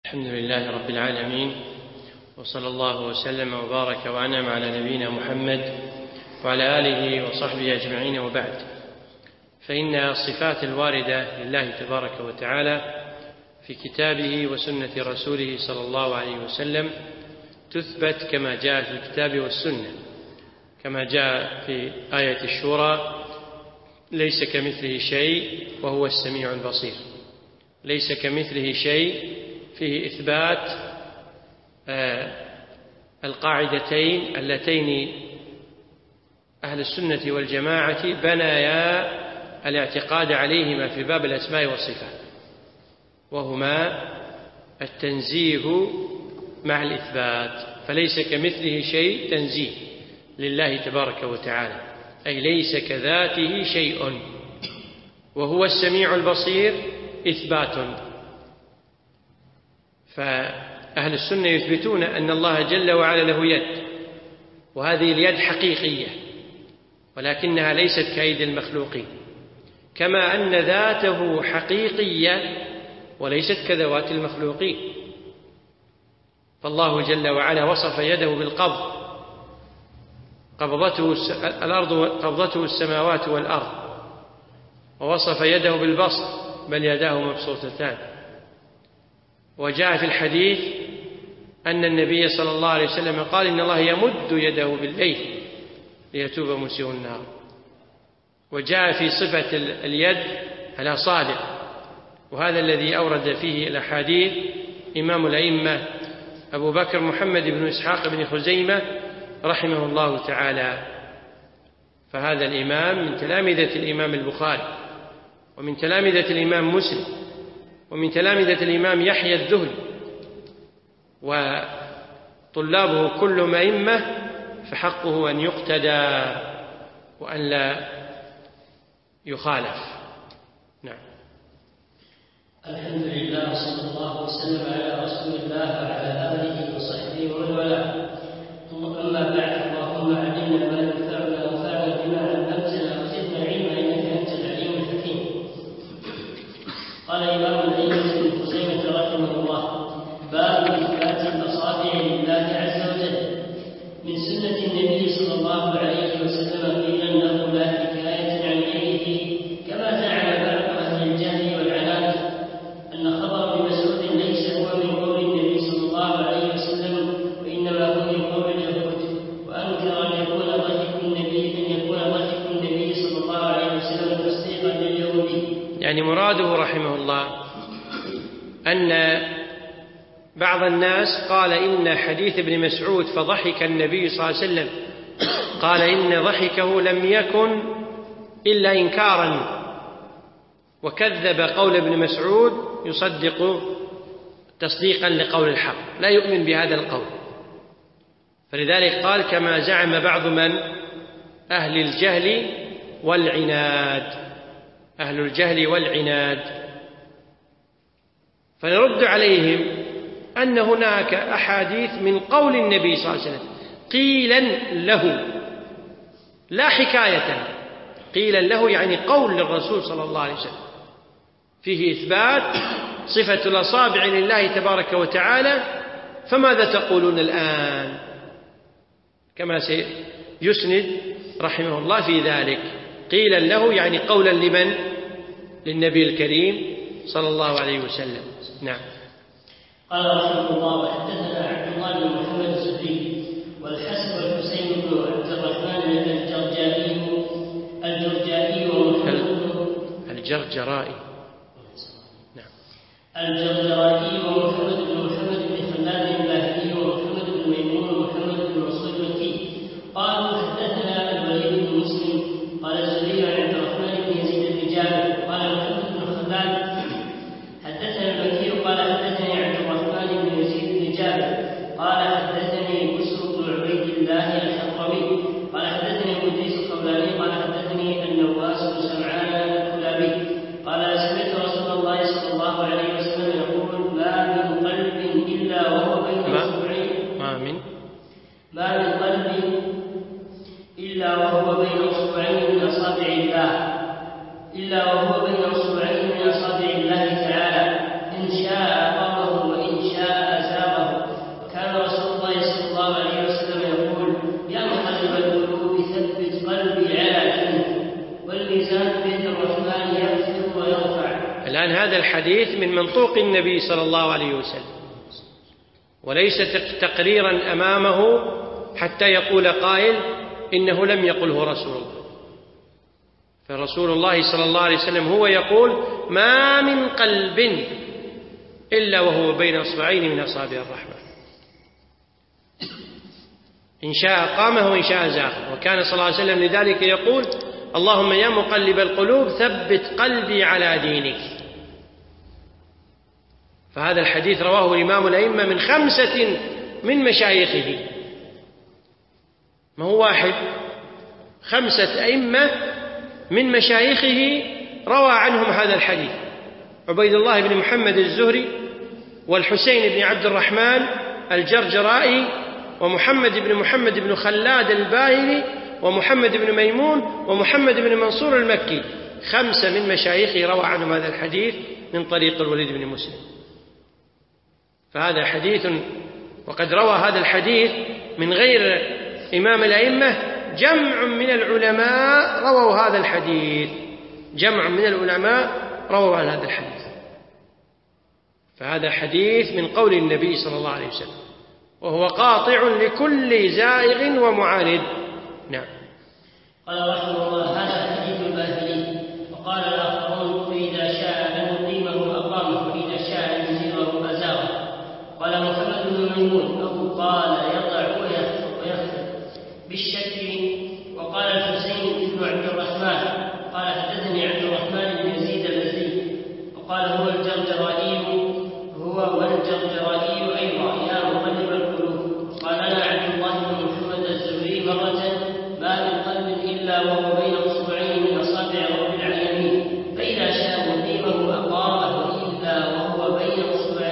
الحمد لله رب العالمين، وصلى الله وسلم وبارك وأنعم على نبينا محمد وعلى آله وصحبه أجمعين، وبعد. فإن الصفات الواردة لله تبارك وتعالى في كتابه وسنة رسوله صلى الله عليه وسلم تثبت كما جاء في الكتاب والسنة، كما جاء في آية الشورى: ليس كمثله شيء وهو السميع البصير. ليس كمثله شيء فيه إثبات القاعدتين اللتين أهل السنة والجماعة بنيا الاعتقاد عليهما في باب الأسماء والصفات، وهما التنزيه مع الإثبات. فليس كمثله شيء تنزيه لله تبارك وتعالى، أي ليس كذاته شيء. وهو السميع البصير إثبات. فأهل السنة يثبتون أن الله جل وعلا له يد، وهذه اليد حقيقية ولكنها ليست كأيدي المخلوقين، كما أن ذاته حقيقية وليست كذوات المخلوقين. فالله جل وعلا وصف يده بالقبض، قبضته السماوات والأرض، ووصف يده بالبسط، بل يداه مبسوطتان. وجاء في الحديث أن النبي صلى الله عليه وسلم قال: إن الله يمد يده بالليل ليتوب مسيء النهار. وجاء في صفة اليد الأصابع، وهذا الذي أورد فيه الأحاديث إمام الأئمة أبو بكر محمد بن إسحاق بن خزيمة رحمه الله تعالى. فهذا الإمام من تلامذة الإمام البخاري، ومن تلامذة الإمام مسلم، ومن تلامذة الإمام يحيى الذهلي، وطلابه كلهم أئمة، فحقه أن يقتدى وأن لا يخالف. نعم. الحمد لله، صلى الله وسلم على رسول الله وعلى آله وصحبه ومن والاه. أما بعد، اللهم علمنا ما ينفعنا وانفعنا بما علمتنا وزدنا علما إنك أنت العليم الحكيم. قال إمام الأئمة ابن خزيمة رحمه الله: باب إثبات الأصابع لله عز وجل. من سنة النبي صلى الله عليه وسلم قيل أنه لا حكاية عن غيره، كما زعم بعض أهل الجهل والعناد أن خبر ابن مسعود ليس هو من قول النبي صلى الله عليه وسلم، وإنما هو من قول اليهود. وأنكر أن يكون ضحك النبي صلى الله عليه وسلم تصديقا لليهودي. يعني مراده رحمه الله أن بعض الناس قال إن حديث ابن مسعود فضحك النبي صلى الله عليه وسلم، قال إن ضحكه لم يكن إلا إنكارا، وكذب قول ابن مسعود يصدق تصديقا لقول الحق، لا يؤمن بهذا القول. فلذلك قال: كما زعم بعض من أهل الجهل والعناد. أهل الجهل والعناد. فنرد عليهم أن هناك أحاديث من قول النبي صلى الله عليه وسلم قيلا له، لا حكاية. قيلا له يعني قول للرسول صلى الله عليه وسلم، فيه إثبات صفة الأصابع لله تبارك وتعالى. فماذا تقولون الآن؟ كما سيسند رحمه الله في ذلك. قيلا له يعني قولا لمن؟ للنبي الكريم صلى الله عليه وسلم. نعم. قال رحمه الله: وحدثنا عبد الله بن محمد الزهري والحسن والحسين بن عبد الرحمن الجرجائي الجرجرائي. نعم. الجرجرائي ومحمد بن خلاد الباهلي ومحمد بن ميمون ومحمد بن مسعود المكي قالوا: حدثنا الوليد بن مسلم قال الزهري عن عبد الرحمن بن يزيد بن جابر قال محمد بن خلاد حدثنا المكي قال حدثني عبد الرحمن بن يزيد بن جابر قال حدثني بشر بن عبيد الله الحضرمي قال حدثني ابن الخولاني قال حدثني النواس بن سمعان الكلابي قال: سمعت رسول الله صلى الله عليه وسلم يقول: ما من قلب إلا وهو بين أصبعين ما من قلب إلا وهو بين أصبعين من أصابع الله تعالى، إن شاء أقامه وإن شاء الحديث من منطوق النبي صلى الله عليه وسلم، وليس تقريرا أمامه حتى يقول قائل إنه لم يقله رسول الله. فرسول الله صلى الله عليه وسلم هو يقول: ما من قلب إلا وهو بين أصبعين من أصابع الرحمن، إن شاء قامه وإن شاء زاغه. وكان صلى الله عليه وسلم لذلك يقول: اللهم يا مقلب القلوب ثبت قلبي على دينك. فهذا الحديث رواه الإمام الأئمة من 5 من مشايخه، ما هو واحد، 5 أئمة من مشايخه روى عنهم هذا الحديث: عبيد الله بن محمد الزهري، والحسين بن عبد الرحمن الجرجرائي، ومحمد بن خلاد الباهلي، ومحمد بن ميمون، ومحمد بن منصور المكي. 5 من مشايخه روى عنهم هذا الحديث من طريق الوليد بن مسلم. فهذا حديث، وقد روى هذا الحديث من غير إمام الأئمة جمع من العلماء رووا هذا الحديث، جمع من العلماء رووا هذا الحديث. فهذا حديث من قول النبي صلى الله عليه وسلم، وهو قاطع لكل زائغ ومعاند. نعم. قال رحمه الله: هذا حديث الباهلي. وقال الآخرون: إذا شاء أن يقيمه أقامه، وإذا شاء أن يزيغه أزاغه. قال محمد بن ميمون: أو قال يضع ويخفض بالشك. وقال الحسين بن عبد الرحمن قال حدثني عبد الرحمن بن يزيد الأزدي، وقال هو والجرجرائي أيضا يا مقلب القلوب. قال لنا عبد الله بن محمد الزهري مرة: ما من قلب إلا وهو بين أصبعين من أصابع رب العالمين، فإذا شاء يقيمه أقامه، وإلا وهو بين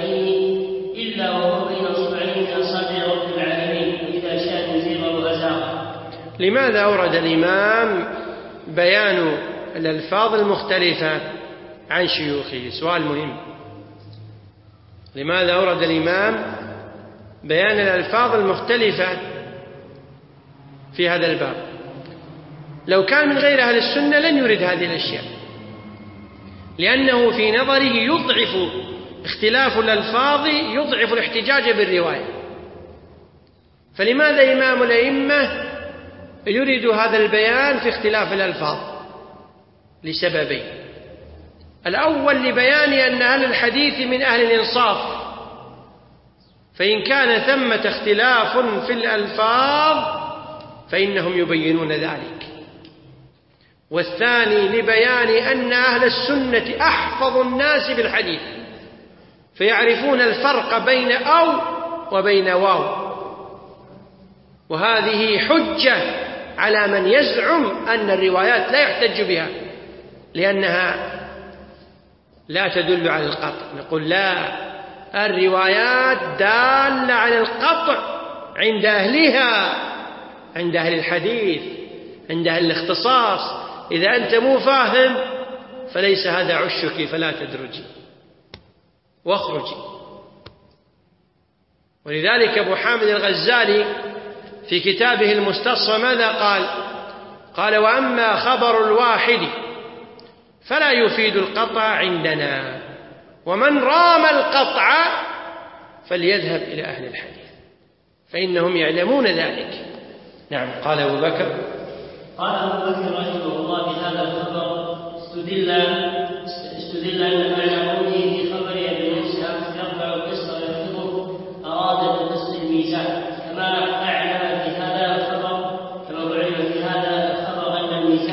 أصبعين من أصابع رب العالمين، وإذا شاء يزيغه أزاغه. لماذا أورد الإمام بيان الألفاظ المختلفة عن شيوخه؟ سؤال مهم. لماذا أورد الإمام بيان الألفاظ المختلفة في هذا الباب؟ لو كان من غير أهل السنة لن يرد هذه الأشياء، لأنه في نظره يضعف اختلاف الألفاظ، يضعف الاحتجاج بالرواية. فلماذا إمام الأئمة يريد هذا البيان في اختلاف الألفاظ؟ لسببين: الأول لبيان أن أهل الحديث من أهل الإنصاف، فإن كان ثمة اختلاف في الألفاظ فإنهم يبينون ذلك. والثاني لبيان أن أهل السنة أحفظ الناس بالحديث، فيعرفون الفرق بين أو وبين واو، وهذه حجة على من يزعم أن الروايات لا يحتج بها لأنها لا تدل على القطع. نقول لا، الروايات دالة على القطع عند أهلها، عند أهل الحديث، عند أهل الاختصاص. إذا أنت مو فاهم فليس هذا عشك، فلا تدرجي واخرجي. ولذلك أبو حامد الغزالي في كتابه المستصفى ماذا قال؟ قال: وأما خبر الواحد فلا يفيد القطع عندنا، ومن رام القطع فليذهب إلى أهل الحديث فإنهم يعلمون ذلك. نعم. قال أبو بكر رحمه الله: بهذا الخبر استدل أن معنى قوله في خبر أبي موسى يرفع القسط ويخفضه أراد بالقسط الميزان، كما أعلم في هذا الخبر أن الميزان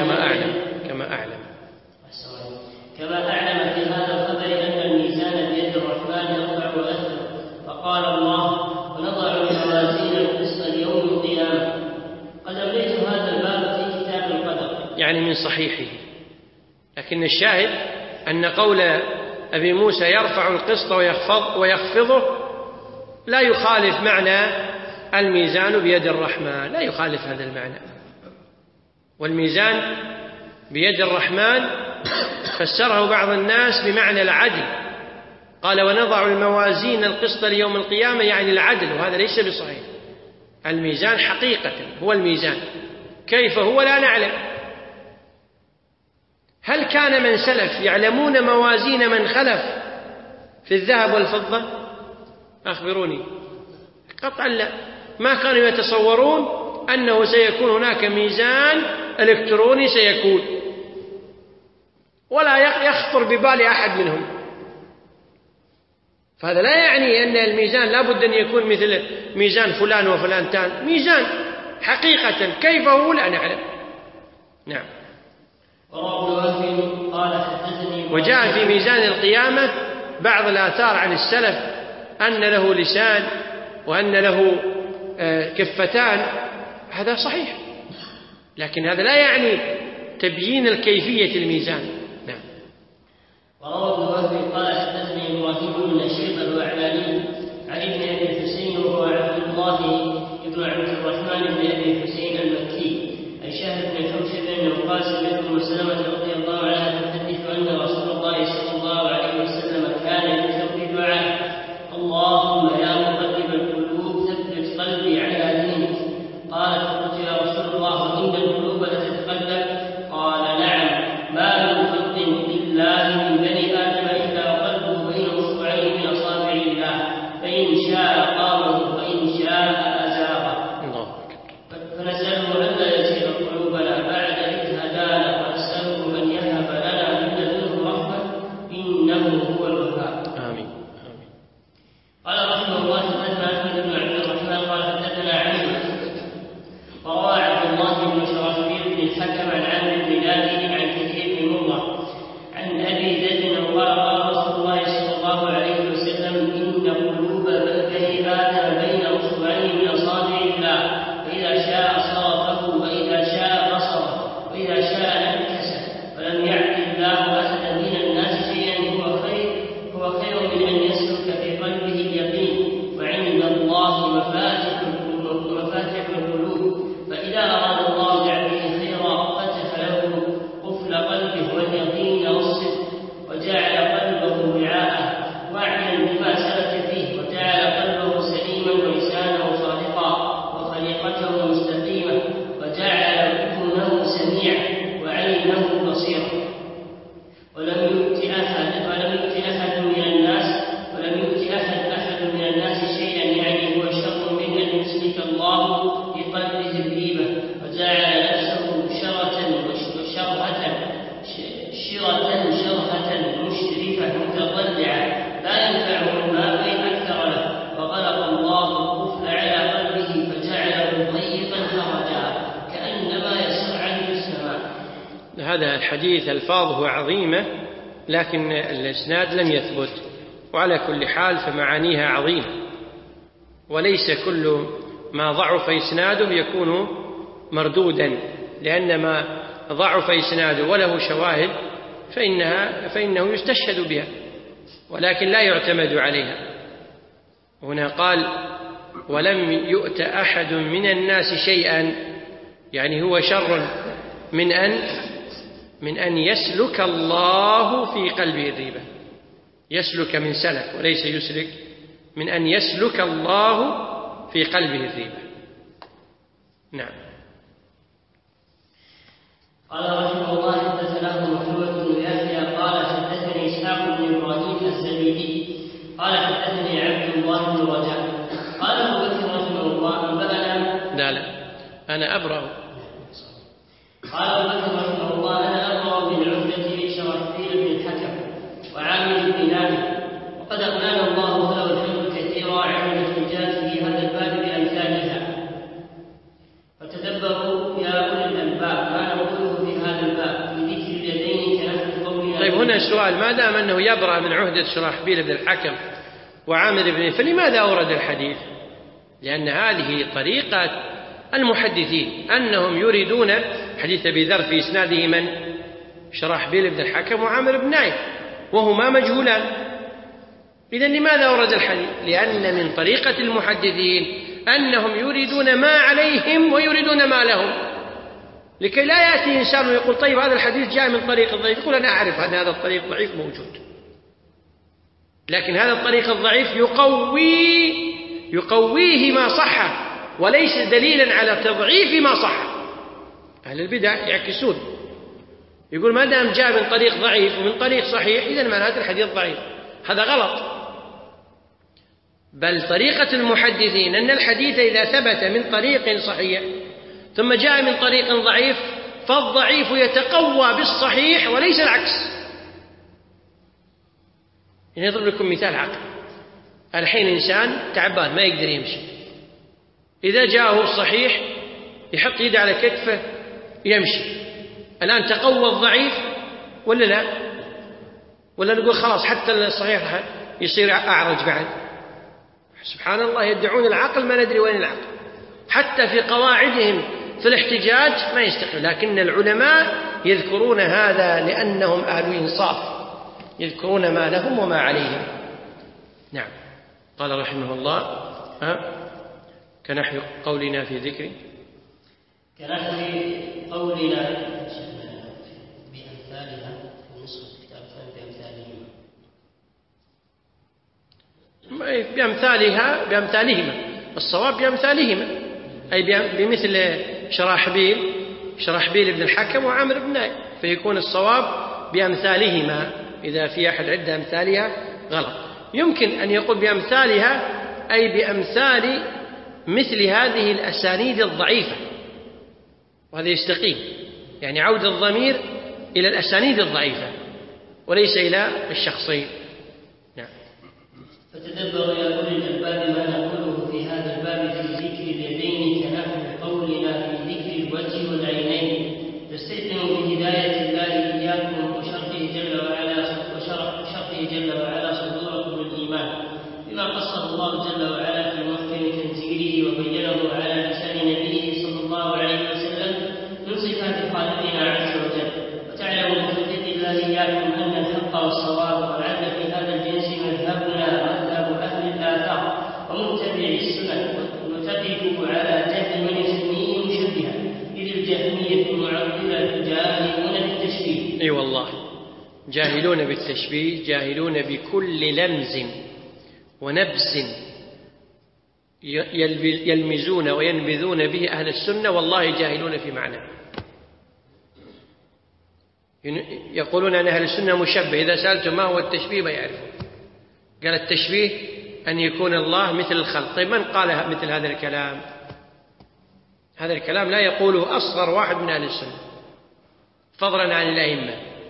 كما أعلم في هذا الخبر أن الميزان بيد الرحمن يرفع ويخفض. فقال الله: ونضع الموازين القسط ليوم القيامة. قد أمليت هذا الباب في كتاب القدر، يعني من صحيحه. لكن الشاهد أن قول أبي موسى يرفع القسط ويخفضه لا يخالف معنى الميزان بيد الرحمن، لا يخالف هذا المعنى. والميزان بيد الرحمن فسره بعض الناس بمعنى العدل، قال: ونضع الموازين القسط ليوم القيامة، يعني العدل، وهذا ليس بصحيح. الميزان حقيقة هو الميزان، كيف هو لا نعلم. هل كان من سلف يعلمون موازين من خلف في الذهب والفضة؟ أخبروني. قطعا لا، ما كانوا يتصورون أنه سيكون هناك ميزان إلكتروني سيكون، ولا يخطر ببال أحد منهم. فهذا لا يعني أن الميزان لا بد أن يكون مثل ميزان فلان وفلانتان، ميزان حقيقة كيف هو لا نعلم. نعم. وجاء في ميزان القيامة بعض الآثار عن السلف أن له لسان وأن له كفتان، هذا صحيح، لكن هذا لا يعني تبيين الكيفية الميزان. نعم. وروى ابن وهب قال حدثني إبراهيم بن الشيخ الوعلاني عن ابن أبي الحسين وهو عبد الله بن عبد الرحمن بن أبي الحسين المكي عن شهر بن حوشب بن القاسم بن سلمة رضي الله عنها تحدث أن رسول الله صلى الله عليه وسلم كان يكثر بدعاء: اللهم يا مقلب القلوب ثبت قلبي على دينك. قالت: فقلت يا رسول الله إن القلوب لتتقلب؟ قال: نعم، ما من خلق لله من بني آدم إلا وقلبه بين أصبعين من أصابع الله، فإن شاء قامه وإن شاء أزاغه. فنسأله ألا يزيغ قلوبنا بعد إذ هدانا، ونسأله أن يهب لنا من لدنه رحمة إنه هو الوهاب. آمين. قال رحمه الله: حدثنا أحمد بن عبد الرحمن قال حدثنا علي. وروى عبد الله بن شرحبيل بن الحكم عن عامر بن نادر عن كثير بن مرة عن أبي ذر قال: قال رسول الله صلى الله عليه وسلم: إن قلوب بني آدم بين أصبعين من أصابع الله، فإذا شاء صرفه وإذا شاء بصره وإذا شاء نكسه، ولم يعد الله أحدا من الناس شيئا هو خير من أن يسلك في قلبه اليقين، وعند الله مفاتح القلوب، فإذا أراد الله بعبده خيرا فتح له قفل قلبه واليقين والصدق، وجعل قلبه وعاءه واعيا بما سلك فيه، وجعل قلبه سليما ولسانه صادقا وخليقته مستقيمة، وجعل أذنه سميعا وعينه بصيرا. ولم يؤت أحد من الناس شيئا، يعني هو شر من أن يسلك الله في قلبه الريبة، وجعل نفسه شرهة مشرفة متضلعة لا ينفعه الماء بين أكثر له، وغلق الله القفل على قلبه فجعله ضيقا هرجا كأنما يصعد في السماء. هذا الحديث ألفاظه عظيمة لكن الإسناد لم يثبت، وعلى كل حال فمعانيها عظيمة، وليس كل ما ضعف إسناده يكون مردودا، لأن ما ضعف إسناده وله شواهد فإنه يستشهد بها ولكن لا يعتمد عليها. هنا قال: ولم يؤت أحد من الناس شيئا، يعني هو شر من أن يسلك الله في قلبه الريبة. يسلك من سلك وليس يسلك، من أن يسلك الله في قلبه الريبة. نعم. قال رحمه الله: حدثنا محمد بن يحيى قال حدثني إسحاق بن إبراهيم الزبيدي قال حدثني عبد الله بن رجاء قال أبو بكر رحمه الله: أنبأنا. لا أنا أبرأ. قال أبو بكر رحمه الله: أنا أبرأ من عهدة شرحبيل بن الحكم وعامر بن نادر، وقد أغنانا الله له الحمد كثيرا عن الاحتجاج في هذا الباب بأمثالها. فتدبروا يا أولي الألباب ما نقوله في هذا الباب في ذكر اليدين كنحو قولنا. طيب هنا السؤال: ما دام أنه يبرأ من عهدة شرحبيل بن الحكم وعامر بن، فلماذا أورد الحديث؟ لأن هذه طريقة المحدثين، أنهم يريدون حديث أبي ذر في إسناده من؟ شرحبيل بن الحكم وعامر بن نايف، وهما مجهولان. إذن لماذا أورد الحديث؟ لأن من طريقة المحدثين أنهم يريدون ما عليهم ويريدون ما لهم، لكي لا يأتي إنسان ويقول: طيب هذا الحديث جاء من طريق الضعيف، يقول: أنا أعرف أن هذا الطريق ضعيف موجود، لكن هذا الطريق الضعيف يقويه ما صح وليس دليلا على تضعيف ما صح. أهل البدع يعكسون، يقول ما دام جاء من طريق ضعيف ومن طريق صحيح إذن معناته الحديث ضعيف. هذا غلط. بل طريقة المحدثين أن الحديث إذا ثبت من طريق صحيح ثم جاء من طريق ضعيف فالضعيف يتقوى بالصحيح وليس العكس. يعني أضرب لكم مثال عقل. الحين إنسان تعبان ما يقدر يمشي، إذا جاءه الصحيح يحط يده على كتفه يمشي، الآن تقوى الضعيف ولا لا؟ ولا نقول خلاص حتى الصحيح يصير أعرج بعد؟ سبحان الله، يدعون العقل ما ندري وين العقل. حتى في قواعدهم في الاحتجاج ما يستقيم. لكن العلماء يذكرون هذا لأنهم أهل إنصاف، يذكرون ما لهم وما عليهم. نعم. قال رحمه الله كنحو قولنا في ذكر، كنحو قولنا بأمثالها في نسخة الكتاب بأمثالهما. الصواب بأمثالهما، أي بمثل شراحبيل بن الحكم وعامر بن نائب، فيكون الصواب بأمثالهما. إذا في أحد عدة أمثالها غلط. يمكن أن يقول بأمثالها أي بأمثال مثل هذه الأسانيد الضعيفة، وهذا يستقيم. يعني عود الضمير إلى الأسانيد الضعيفة وليس إلى الشخصين. نعم. فتدبروا يا أولي الألباب ما نقوله في هذا الباب في ذكر اليدين كنحو قولنا في ذكر الوجه والعينين، تستيقنوا بهداية الله إياكم وشرطه جل وعلا صدوركم الإيمان بما قصه الله جل وعلا في محكم تنزيله وبينه على لسان نبيه صلى الله عليه وسلم من صفات خالقنا عز وجل. وتعلموا بتوفيق الله إياكم أن الحق والصواب والعدل في هذا الجنس مذهبنا مذهب أهل الآثار ومتبعي السنن، ونتقف على جهل من يسميه مشبها، إذ الجهمية المعطلة جاهلون بالتشبيه. أي والله، جاهلون بالتشبيه، جاهلون بكل لمز ونبز يلمزون وينبذون به أهل السنة، والله جاهلون في معناه. يقولون أن أهل السنة مشبه، إذا سألتم ما هو التشبيه ما يعرفون. قال التشبيه أن يكون الله مثل الخلق. طيب من قال مثل هذا الكلام؟ هذا الكلام لا يقوله أصغر واحد من أهل السنة فضلا عن الأئمة.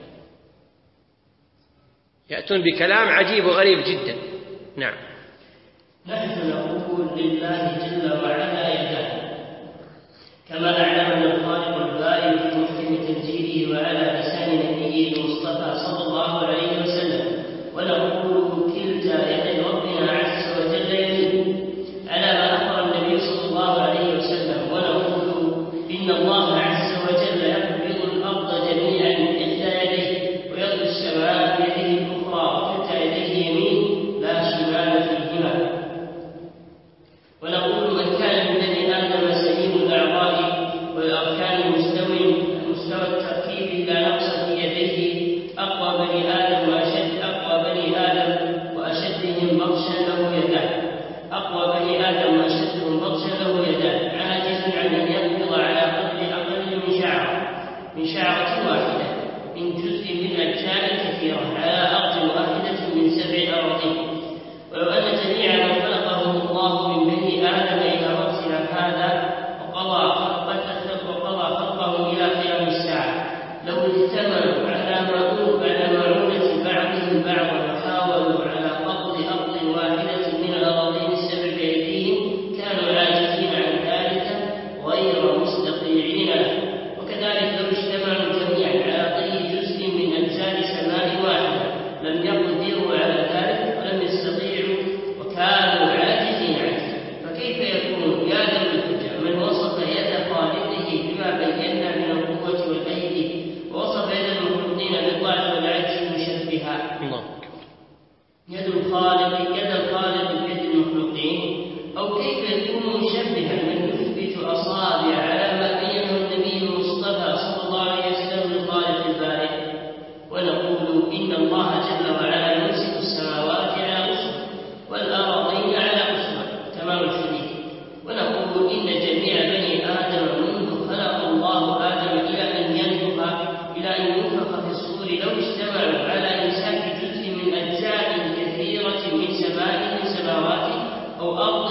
يأتون بكلام عجيب وغريب جدا. نعم. نحن نقول لله جل وعلا يدان كما أعلمنا الخالق البارئ في محكم تنزيله وعلى لسان نبيه المصطفى صلى الله عليه وسلم، ونقول كلتا يد ربنا عز وجل يمين على ما أخبر النبي صلى الله عليه وسلم، ونقول إن الله عز وجل يقبض الأرض جميعا إحدى يديه ويقبض السماء بيده الأخرى وكلتا يديه يمين لا شمال فيهما. ونقول من كان من بني آدم سليم الأعضاء والأركان مستوى التركيب لا نقص في يديه أقوى بني آدم وأشدهم بطشا له يدان، أقوى بني آدم وأشدهم بطشا له يدان، عاجز عن أن يقبض على قدر أقل من شعرة واحدة من جزء من أجزاء كثيرة على أرض واحدة من 7 أراضين. ولو أن جميع ما خلقهم الله من بني آدم إلى وقتنا هذا وقضى خلقهم إلى قيام الساعة لو اجتمعوا على معونة بعضهم بعضا وحاولوا على قبض أرض واحدة من الأراضين ال7 بأيديهم كانوا عاجزين عن ذلك غير مستطيعين له. وكذلك لو اجتمعوا جميعا على طي جزء من أجزاء سماء واحدة لم يقدروا على ذلك ولم يستطيعوا وكانوا عاجزين عنه، فكيف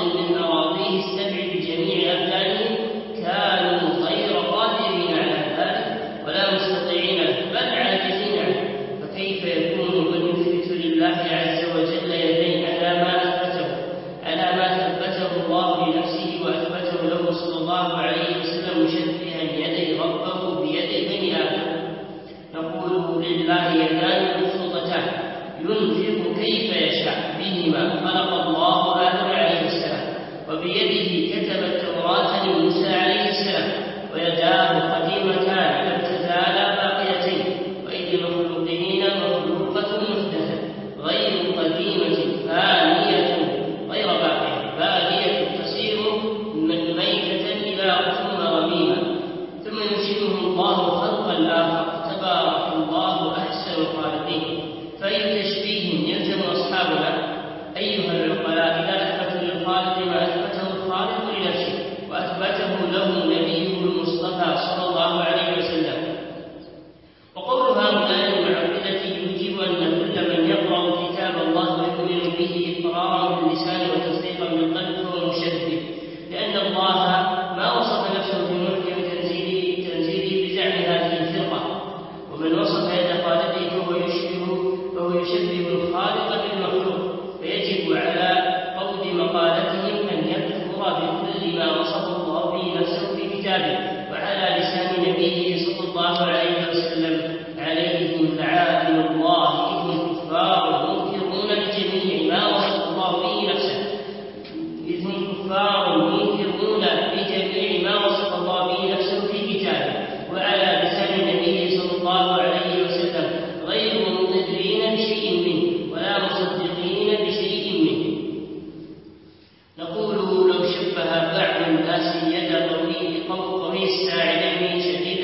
من أراضيه السبع بجميع أبدانهم كانوا غير قادرين على ذلك ولا مستطيعين له بل عاجزين عنه، فكيف يكون من يثبت لله عز وجل يدين على ما ثبته الله لنفسه وأثبته له صلى الله عليه وسلم مشبها يدي ربه بيدي بني آدم؟ نقول لله يدان مبسوطتان ينفق كيف يشاء بهما خلق الله آدم عليه السلام، وبيده كتب التوراة لموسى عليه السلام، ويداه قديمتان لم تزالا باقيتين، وأيدي المخلوقين مخلوقة محدثة غير قديمة فانية غير باقية بالية تصير من ميتة إلى ثم رميمة، ثم ينشئه الله خلقا آخر تبارك الله أحسن الخالقين. فأي تشبيه يلزم أصحابنا أيها العقلاء إذا أثبتوا للخالق ما أثبته الخالق لنفسه وأثبته له نبيه المصطفى صلى الله عليه وسلم؟ وقول هؤلاء المعتزلة يوجب أن كل من يقرأ كتاب الله ويؤمن به إقرارا باللسان وتصديقا بالقلب فهو مشبه، لأن الله ما وصف نفسه في محكم تنزيله بزعم هذه الفرقة، ومن وصف يد خالقه فهو يشبه الخالق بالمخلوق، فيجب على قول مقالتهم أن يكفر بكل ما وصف الله به نفسه في كتابه وعلى لسان نبيه صلى الله عليه وسلم. عليهم لعائن الله إذ هم كفار منكرون لجميع ما وصف الله به نفسه في كتابه وعلى لسان نبيه صلى الله عليه وسلم غير مقرين بشيء منه ولا مصدقين بشيء منه. نقول لو شبه بعض الناس يد قوي الساعدين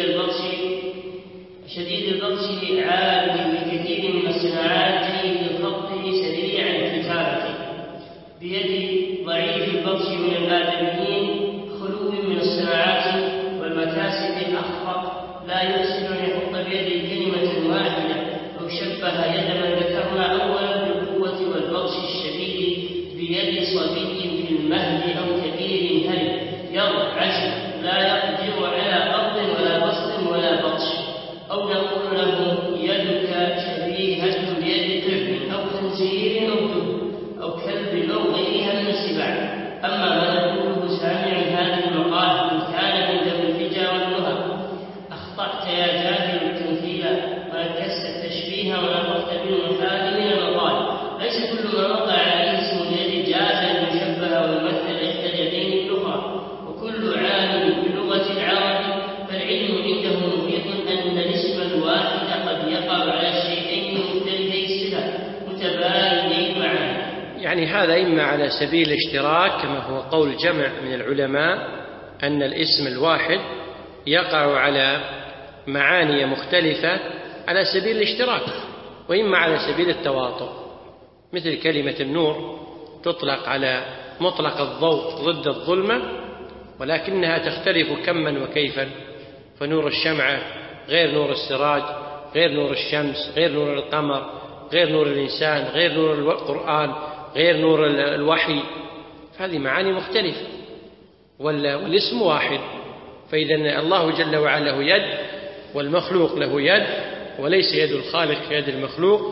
شديد البطش عالم بكثير من الصناعات جيد الخط سريع الكتابة بيد ضعيف البطش من الآدميين خلو من الصناعات والمكاسب الأخطر لا يحسن أن يحط بيده كلمة واحدة. لو شبه يد من ذكرنا أولا بالقوة والبطش الشديد بيد صبي في المهد أو كبير هل يرعش لا يقدر على قبض ولا بسط ولا بطش، أو نقول له يدك شبيهة بيد كلب أو خنزير أو دب أو كلب أو غيرها من السباع. أما ما نقوله سامع هذه المقال إن كان من ذوي الفجا والنهى أخطأت يا جاهل التمثيل وركزت التشبيه ونطقت بالمثال من المقال. ليس كل ما وقع عليه اسم اليد جاز المشبه والمثل إحدى اليدين الأخرى، وكل عالم بلغة العرب فالعلم عنده محيط أن الاسم الواحد قد يقع على الشيئين مختلفي الصفة متباينين معا. يعني هذا إما على سبيل الاشتراك كما هو قول جمع من العلماء أن الاسم الواحد يقع على معاني مختلفة على سبيل الاشتراك، وإما على سبيل التواطؤ، مثل كلمة النور تطلق على مطلق الضوء ضد الظلمة ولكنها تختلف كما وكيفا، فنور الشمعة غير نور السراج، غير نور الشمس، غير نور القمر، غير نور الإنسان، غير نور القرآن، غير نور الوحي، هذه معاني مختلفة والاسم واحد. فإذا الله جل وعلا له يد والمخلوق له يد، وليس يد الخالق كيد المخلوق،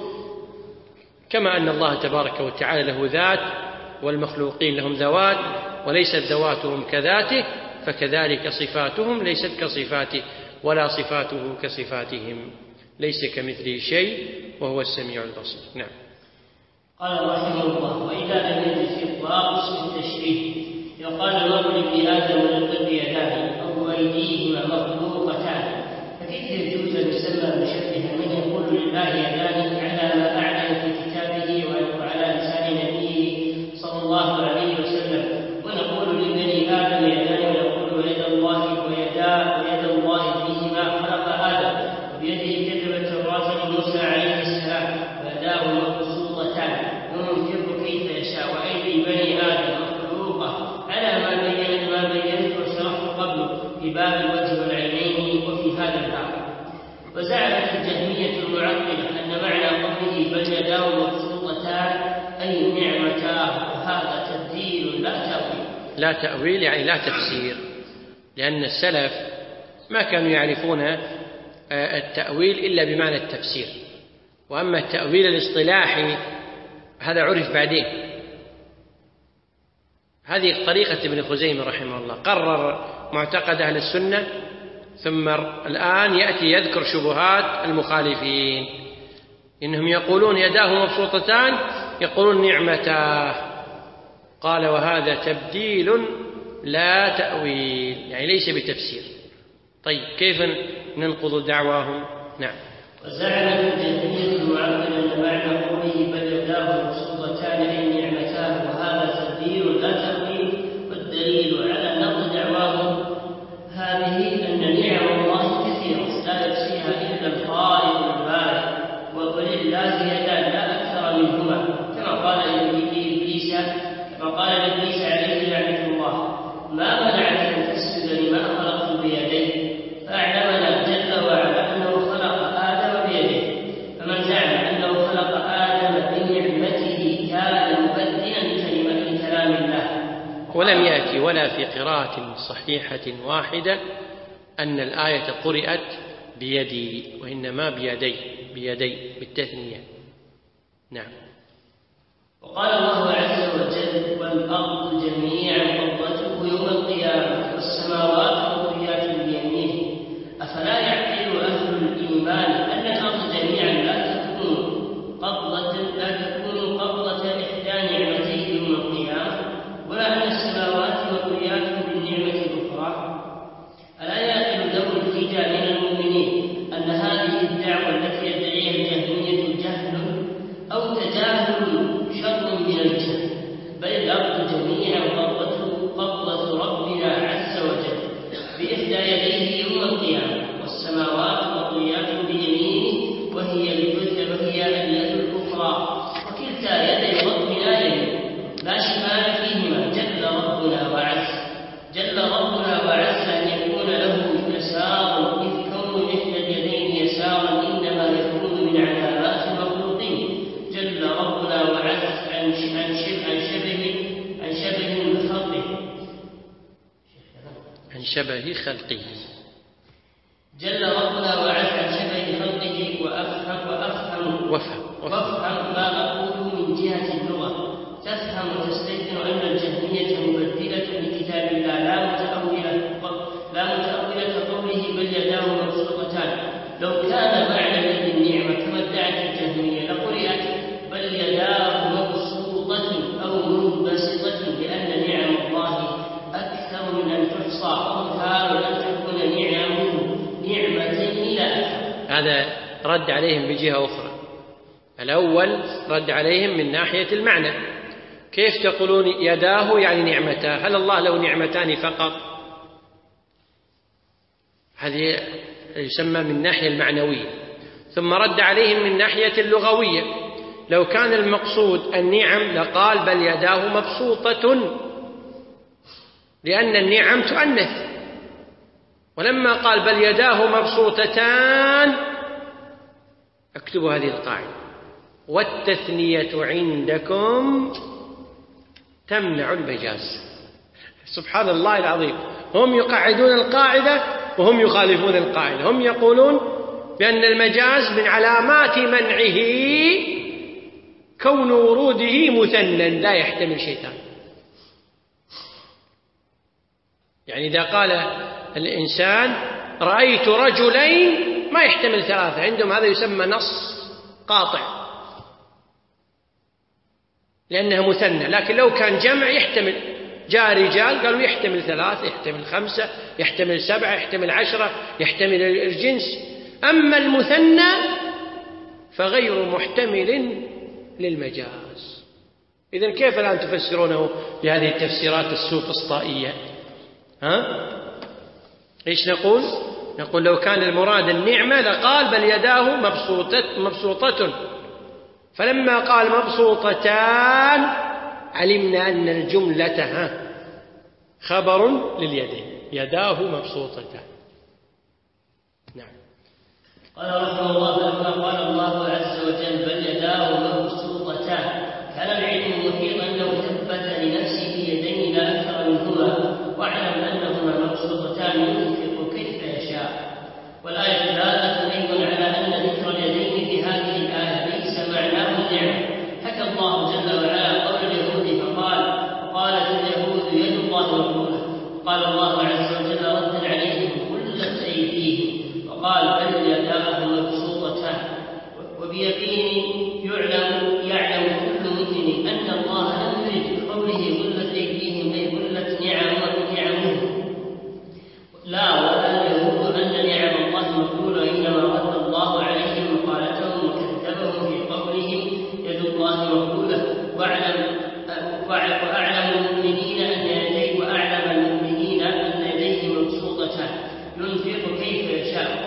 كما أن الله تبارك وتعالى له ذات والمخلوقين لهم ذوات وليست ذواتهم كذاته، فكذلك صفاتهم ليست كصفاته ولا صفاته كصفاتهم، ليس كمثله شيء وهو السميع البصير. نعم. قال رحمه الله: وإذا لم يجد إطلاق اسم التشبيه يقال المرء لابن آدم وللطب يدان أو أيديهما مخلوقتان، فكيف يجوز أن يسمى مشبها من يقول لله يدان على ما أعلن في كتابه وعلى لسان نبيه صلى الله عليه وسلم، ونقول لبني آدم يدان ونقول يد الله ويد الله فيهما خلق آدم وبيده كتب التوراة لموسى عليه السلام ويداه مبسوطتان ينفق كيف يشاء وأيدي بني آدم مخلوقة على ما بينت وشرحت قبل في باب الوجه والعينين وفي هذا الباب. وزعمت الجهمية المعطلة أن معنى قوله بل يداه مبسوطتان أي نعمتاه، وهذا تبديل لا تأويل. لا تأويل يعني لا تفسير، لأن السلف ما كانوا يعرفون التأويل إلا بمعنى التفسير، وأما التأويل الاصطلاحي هذا عرف بعدين. هذه طريقة ابن خزيمة رحمه الله، قرر معتقد أهل السنة ثم الآن يأتي يذكر شبهات المخالفين، إنهم يقولون يداه مبسوطتان، يقولون نعمتاه، قال وهذا تبديل لا تأويل، يعني ليس بتفسير. طيب كيف ننقض دعواهم؟ نعم. وزعم الجهمية المعبد أن معنى قوله بل يداه مبسوطتان أي نعمتان وهذا تبديل لا تأويل، والدليل على نقض دعواهم هذه أن نعم الله كثيرة لا يحصيها إلا الخالق البارئ، ولله يدان لا أكثر منهما، كما قال لإبليس عليه لعنة الله ما منعك أن تسجد لما خلقت بيديه، فأعلمنا جل وعلا أنه خلق آدم بيده. فمن زعم أنه خلق آدم بنعمته كان مبدلا كلام الله. ولم يأتي ولا في قراءة صحيحة واحدة أن الآية قرأت بيدي، وإنما بيدي بالتثنية. نعم. وقال الله عز وجل والأرض جميعا قبضته يوم القيامة والسماوات مطويات بيمينه، أفلا يعقل أهل الإيمان أن الأرض جميعا لا تكون قبضة إحدى نعمتيه يوم القيامة، ولا أن السماوات مطويات بالنعمة الأخرى؟ ألا يعقل له الحجة من المؤمنين أن هذه الدعوة التي يدعيها الجهمية جهل أو تجاهل شر من الجهل، بل الأرض جميعا قبضة ربنا عز وجل بإحدى يديه يوم القيامة، والسماوات مطويات بيمينه وهي اليد الأخرى، وكلتا يدي ربنا يمين لا شمال فيهما جل ربنا وعز أن يكون له يسار، إذ كون إحدى اليدين يسارا إنما يكون من علامات المخلوقين. جل ربنا وعز عن شبه خلقه جل ربنا وعز عن شبه خلقه. وافهم ما أقوله من جهة اللغة، تفهم وتستيقن أن الجهمية مبدلة لكتاب الله لا متأولة قوله بل يداه مبسوطتان. لو كان معنى اليد النعمة كما ادعت الجهمية لقرئت بل يداه مبسوطة أو منبسطة، لأن نعم الله أكثر من أن تحصى، ومثال أن تكون نعمه نعمتين لا أكثر. هذا رد عليهم بجهة أخرى. الأول رد عليهم من ناحية المعنى، كيف تقولون يداه يعني نعمتاه؟ هل الله له نعمتان فقط؟ هذه يسمى من الناحية المعنوية. ثم رد عليهم من ناحية اللغوية، لو كان المقصود النعم لقال بل يداه مبسوطة، لأن النعم تؤنث، ولما قال بل يداه مبسوطتان اكتبوا هذه القاعدة: والتثنية عندكم تمنع المجاز. سبحان الله العظيم، هم يقعدون القاعدة وهم يخالفون القاعدة. هم يقولون بأن المجاز من علامات منعه كون وروده مثنى لا يحتمل شيطان. يعني إذا قال الإنسان رأيت رجلين ما يحتمل ثلاثة، عندهم هذا يسمى نص قاطع لأنها مثنى. لكن لو كان جمع يحتمل، جاء رجال قالوا يحتمل ثلاثة، يحتمل خمسة، يحتمل سبعة، يحتمل 10، يحتمل الجنس. أما المثنى فغير محتمل للمجاز. إذن كيف الآن تفسرونه بهذه التفسيرات السوفسطائية؟ إيش نقول؟ نقول لو كان المراد النعمة لقال بل يداه مبسوطة، فلما قال مبسوطتان علمنا أن الجملة خبر لليدين، يداه مبسوطتان. نعم. قال رحمه الله: لما قال الله عز وجل بل يداه مبسوطتان كان العلم محيطا أنه ثبت لنفسه يدين لا أكثر منهما، وقال الله عز وجل ردا عليهم غلت أيديهم وقال بل يداه مبسوطتان. وبيقين يعلم كل مسلم أن الله لم يرد بقوله غلت أيديهم أي غلت نعمه، لا ولا يقول أن نعم الله مغلولة، إنما رد الله عليهم مقالتهم وكذبهم في قولهم يد الله مغلولة. وأعلم المؤمنين أن يديه مبسوطتان ينفق كيف يشاء.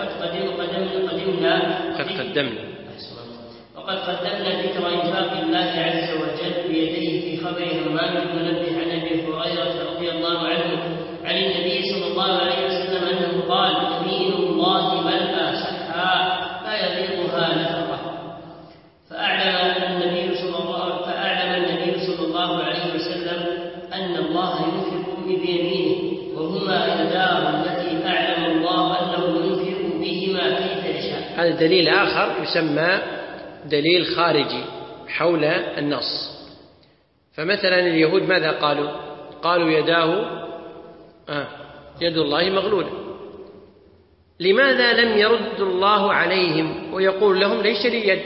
وقد قدمنا ذكر إنفاق الله عز وجل بيديه في خبر همام بن منبه عن أبي هريرة رضي الله عنه عن النبي صلى الله عليه وسلم أنه قال يمين الله ملأى سحاء لا يضيقها نفقة. فأعلم النبي صلى الله عليه وسلم أن الله ينفق بيمينه وهما يداه التي أعلم الله أنه ينفق بهما كيف يشاء. هذا دليل آخر يسمى دليل خارجي حول النص. فمثلا اليهود ماذا قالوا يداه يد الله مغلولة. لماذا لم يرد الله عليهم ويقول لهم ليس لي يد؟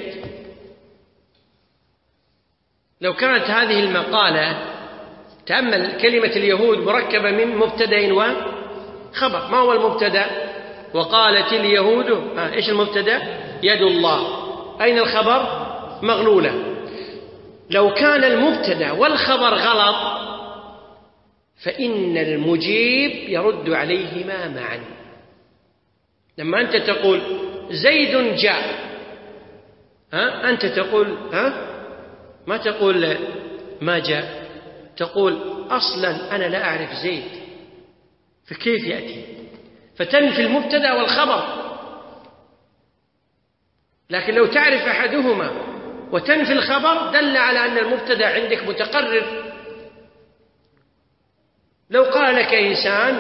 لو كانت هذه المقالة، تأمل كلمة اليهود مركبة من مبتدأ وخبر. ما هو المبتدأ؟ وقالت اليهود إيش المبتدأ؟ يد الله. أين الخبر؟ مغلولة. لو كان المبتدأ والخبر غلط فإن المجيب يرد عليهما معا. لما أنت تقول زيد جاء، أنت تقول ما تقول ما جاء، تقول أصلا أنا لا أعرف زيد فكيف يأتي، فتنفي المبتدأ والخبر. لكن لو تعرف أحدهما وتنفي الخبر دل على أن المبتدأ عندك متقرر. لو قال لك إنسان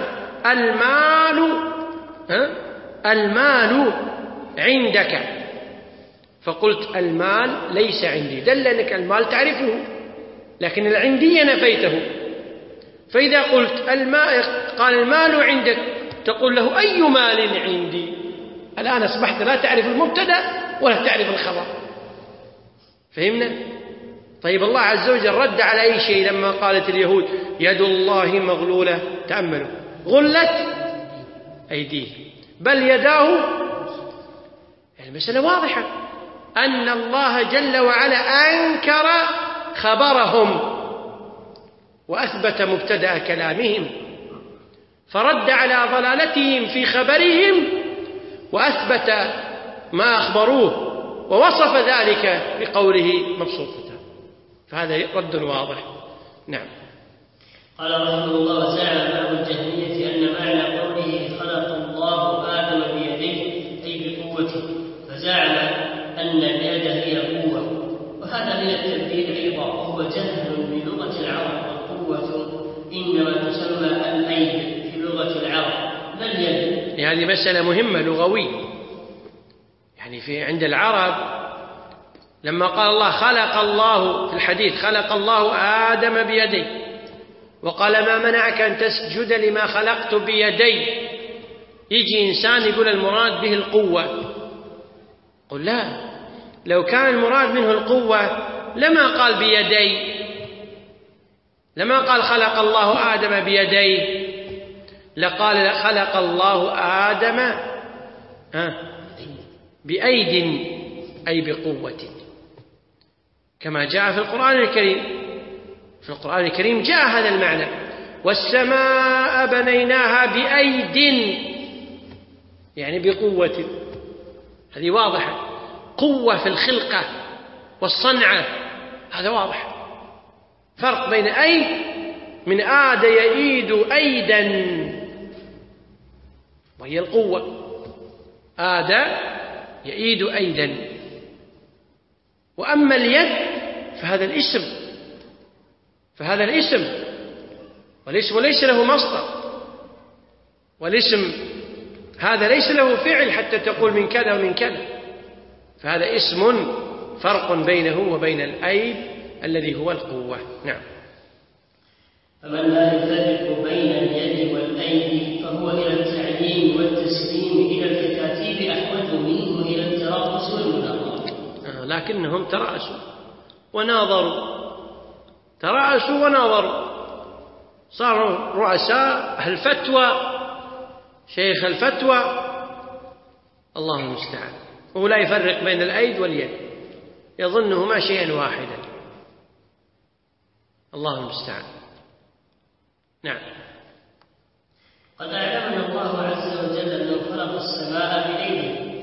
المال عندك، فقلت المال ليس عندي، دل أنك المال تعرفه لكن العندية نفيته. فإذا قلت قال المال عندك، تقول له أي مال عندي؟ الآن أصبحت لا تعرف المبتدأ ولا تعرف الخبر. فهمنا؟ طيب الله عز وجل رد على أي شيء لما قالت اليهود يد الله مغلولة؟ تأملوا، غلت أيديه بل يداه. المسألة واضحة أن الله جل وعلا أنكر خبرهم وأثبت مبتدأ كلامهم، فرد على ضلالتهم في خبرهم وأثبت ما أخبروه ووصف ذلك بقوله مبسوطة. فهذا رد واضح. نعم. قال رحمه الله تعالى بعض الجهمية أن معنى قوله خلق الله آدم بيديه أي بقوته، فزعم أن اليد هي قوة، وهذا من التبديل أيضا، وهو جهل بلغة العرب. والقوة إنما تسمى الأيد في لغة العرب لا اليد. هذه مسألة مهمة لغوية. يعني عند العرب لما قال الله خلق الله في الحديث خلق الله آدم بيديه، وقال ما منعك أن تسجد لما خلقت بيدي، يجي إنسان يقول المراد به القوة. قل لا، لو كان المراد منه القوة لما قال بيدي، لما قال خلق الله آدم بيديه، لقال خلق الله آدم بأيد أي بقوة، كما جاء في القرآن الكريم. في القرآن الكريم جاء هذا المعنى: والسماء بنيناها بأيد، يعني بقوة. هذه واضحة، قوة في الخلقة والصنعة، هذا واضح. فرق بين أيد من آد يئيد أيدا وهي القوة، آد يئيد أيدا. وأما اليد فهذا الاسم، والاسم ليس له مصدر، والاسم هذا ليس له فعل حتى تقول من كذا ومن كذا، فهذا اسم فرق بينه وبين الأيد الذي هو القوة. نعم. فمن لا يفرق بين اليد والأيدي فهو إلى التعليم والتسليم إلى الكتاتيب أحوج منه إلى التراقص والمناظرة. لكنهم ترأسوا وناظروا صاروا رؤساء الفتوى، شيخ الفتوى، الله المستعان. وهو لا يفرق بين الأيد واليد، يظنهما شيئا واحدا، الله المستعان. نعم. قد أعلمنا الله عز وجل أنه خلق السماء بأيده،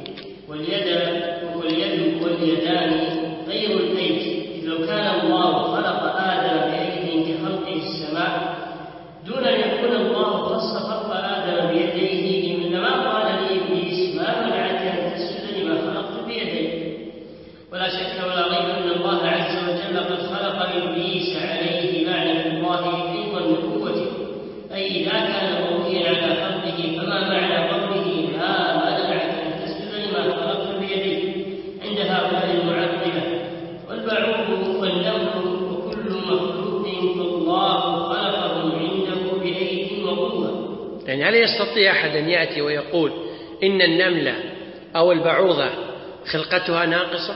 واليد واليدان غير الأيد، إذ لو كان الله خلق آدم بأيده كخلقه السماء دون أن يكون الله خص خلق آدم بيديه، إنما قال لإبليس ما منعك أن تسجد لما خلقت بيدي. ولا شك ولا ريب أن الله عز وجل قد خلق إبليس عليه لعنة الله أيضا نبوته، أي إذا كان قويا على خلقه فما معنى قوله ما منعك أن تسجد لما خلقت بيدي عند هؤلاء المعطلة. والبعوض والنمل وكل مخلوق فالله خلقهم عنده بأيد وقوة. يعني هل يستطيع أحد أن يأتي ويقول إن النملة أو البعوضة خلقتها ناقصة؟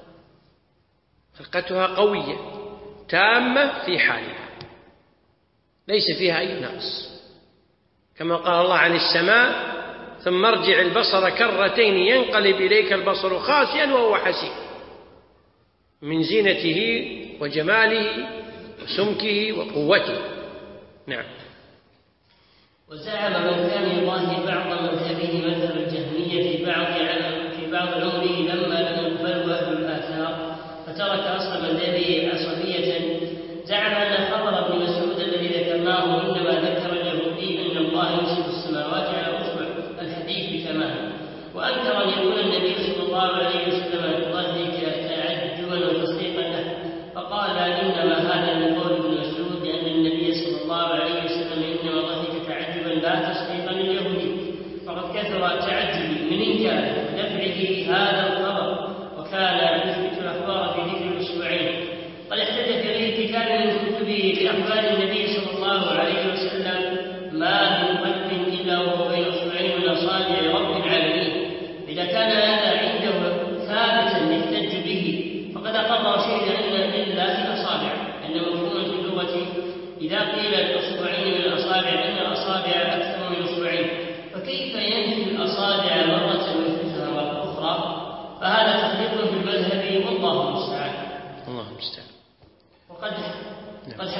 خلقتها قوية تامة في حالها، ليس فيها أي نقص، كما قال الله عن السماء ثم ارجع البصر كرتين ينقلب إليك البصر خاسئا وهو حسير، من زينته وجماله وسمكه وقوته. نعم. وزعم من كان يضاهي بعض مذهبه مذهب الجهمية في بعض عمره لما لم يقبله أهل الآثار فترك أصل مذهبه عصبية. زعم أن خبر ابن مسعود الذي ذكرناه عندما ذكر اليهودي أن الله يمسك السماوات على أصبع الحديث بتمامه، وأنكر أن يكون النبي صلى الله عليه وسلم يضحك تعجبا وتصديقا له، فقال إنما هذا من قول ابن مسعود لأن النبي صلى الله عليه وسلم إنما ضحك تعجبا لا تصديقا لليهودي، فقد كثر تعجبي من إنكاره ودفعه هذا الخبر، وكان يثبت الأخبار في ذكر الأسبوعين. قد احتج في غير كتاب من كتبه بأخبار النبي صلى الله عليه وسلم ما من قلب إلا وهو بين أسبوعين من أصابع رب العالمين. إذا كان هذا عنده ثابتا يحتج به فقد أقر وشهد أن لله الأصابع، أن مفهوما في اللغة إذا قيل الأصبعين من الأصابع أن الأصابع أكثر من أسبوعين، فكيف ينفي الأصابع مرة ويثبتها مرة أخرى؟ فهذا تخليط في المذهب والله المستعان. الله المستعان. وقد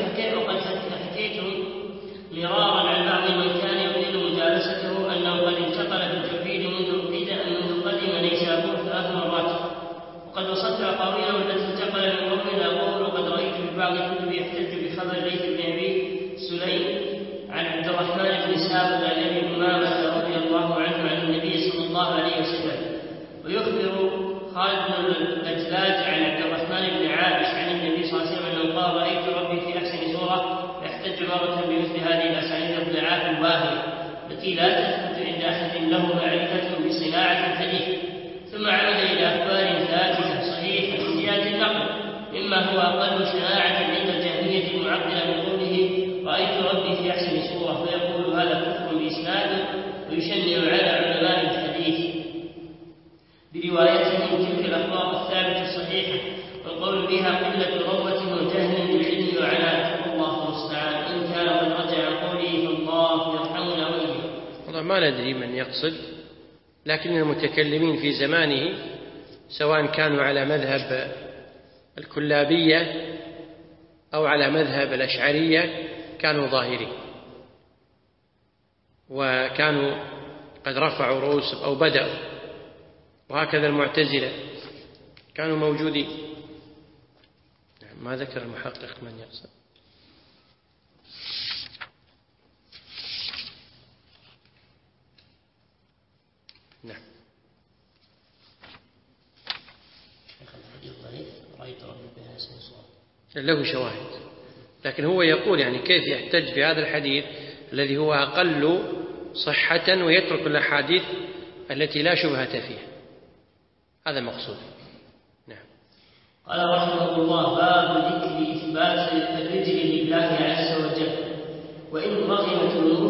حكيت مرارا عن بعض من كان يطيل مجالسته أنه قد انتقل في التوحيد منذ قدم نيسابور 3 مرات، وقد وصلت أقاويله التي انتقل من قوم إلى قوم. وقد رأيت في بعض الكتب يحتج بخبر ليث بن أبي سليم عن عبد الرحمن بن سابق عن أبي أمامة رضي الله عنه عن النبي صلى الله عليه وسلم، ويخبر خالد بن الأجلاج عن عبد الرحمن بن عابس عن النبي صلى الله عليه وسلم أنه قال رأيت ربي في أحسن صورة، يحتج مرة بمثل هذه الأسانيد الضعاف الواهية التي لا تثبت عند أحد له معرفة بصناعة الحديث، ثم عمد إلى أخبار ثابتة صحيحة من جهة النقل مما هو أقل شناعة عند الجهمية المعطلة من قوله رأيت ربي في أحسن صورة، ويقول هذا كفر بإسناده ويشنع على علماء الحديث بروايتهم تلك الأخبار الثابتة الصحيحة، والقول بها قلة روة وجهل بالعلم وعناء، الله المستعان. إن كان قد رجع عن قوله فالله يرحمنا وإياه. والله ما ندري من يقصد، لكن المتكلمين في زمانه سواء كانوا على مذهب الكلابية أو على مذهب الأشعرية كانوا ظاهرين، وكانوا قد رفعوا رؤوس أو بدأوا، وهكذا المعتزلة كانوا موجودين. ما ذكر المحقق من يقصد. نعم. له شواهد، لكن هو يقول يعني كيف يحتج بهذا الحديث الذي هو أقل صحة ويترك الأحاديث التي لا شبهة فيها، هذا مقصود. نعم. قال رحمه الله باب ذكر إثبات الرجل لله عز وجل، وإن رغمت الأمور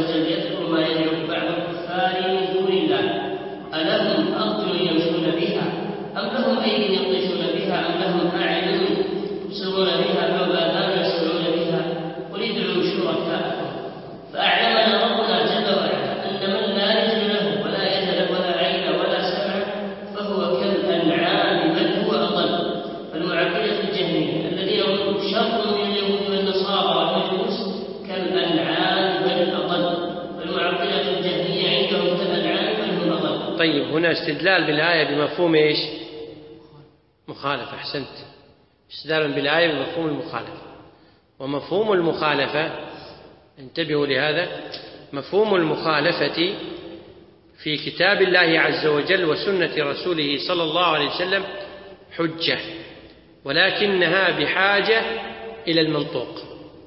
وجل يذكر ما يدعو بعض الكفار من دون الله: ألهم أرجل يمشون بها أم لهم أيدي يبطشون بها أم لهم أعين يبصرون بها أم آذان يسمعون بها قل ادعوا شركاءكم. فأعلمنا ربنا جل وعلا أن من لا رجل له ولا يد له ولا عين ولا سمع فهو كالأنعام بل هو أضل. فالمعبدة الجهمية الذين هم شر من اليهود والنصارى والمجوس كالأنعام بل أضل. فالمعبدة الجهمية عندهم كالأنعام بل هم أضل. طيب، هنا استدلال بالآية بمفهوم إيش؟ مخالفة. أحسنت، استدلال بالآية بمفهوم المخالفة. ومفهوم المخالفة، انتبهوا لهذا، مفهوم المخالفة في كتاب الله عز وجل وسنة رسوله صلى الله عليه وسلم حجة، ولكنها بحاجة إلى المنطوق.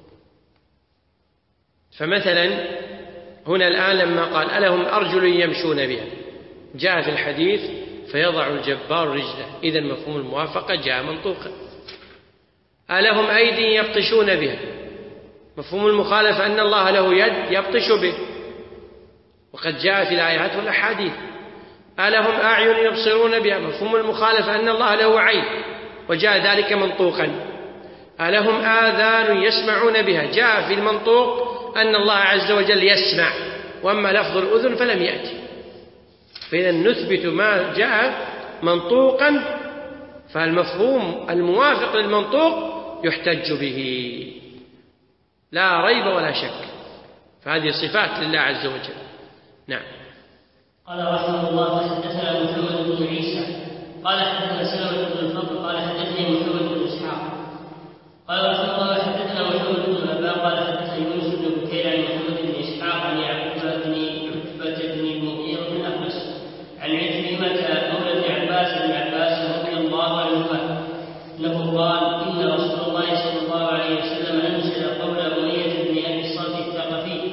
فمثلا هنا الآن لما قال ألهم أرجل يمشون بها، جاء في الحديث فيضع الجبار رجله، إذن مفهوم الموافقة جاء منطوقا. ألهم أيدي يبطشون بها، مفهوم المخالفة أن الله له يد يبطش به، وقد جاء في الآيات والأحاديث. ألهم أعين يبصرون بها، مفهوم المخالفة أن الله له عين، وجاء ذلك منطوقا. ألهم آذان يسمعون بها، جاء في المنطوق أن الله عز وجل يسمع، وأما لفظ الأذن فلم يأتي. فإذا نثبت ما جاء منطوقا، فالمفهوم الموافق للمنطوق يحتج به لا ريب ولا شك، فهذه صفات لله عز وجل. نعم. قال رحمه الله: حدثنا محمد بن عيسى قال حدثنا سلمة بن الفضل قال حدثني محمد بن إسحاق قال رحمه الله: حدثنا محمد بن أبا قال حدثني يونس بن بكير عن محمد بن إسحاق عن يعقوب بن المغيرة بن أخنس عن عكرمة مولى ابن عباس رضي الله عنهما أنه قال: إن رسول الله صلى الله عليه وسلم أنزل قول أمية بن أبي الصلت الثقفي: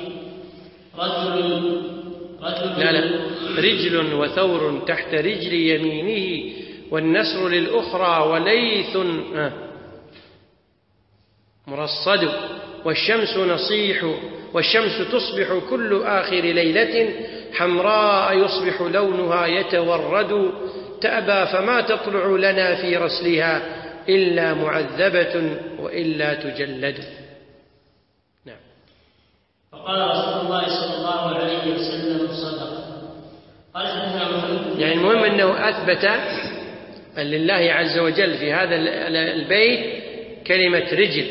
رجل وثور تحت رجل يمينه والنسر للأخرى وليث مرصد والشمس تصبح كل آخر ليلة حمراء يصبح لونها يتورد تأبى فما تطلع لنا في رسلها إلا معذبة وإلا تجلد. نعم. فقال رسول الله صلى الله عليه وسلم: صدق. قال حدثنا محمد. يعني المهم أنه أثبت لله عز وجل في هذا البيت كلمة رجل،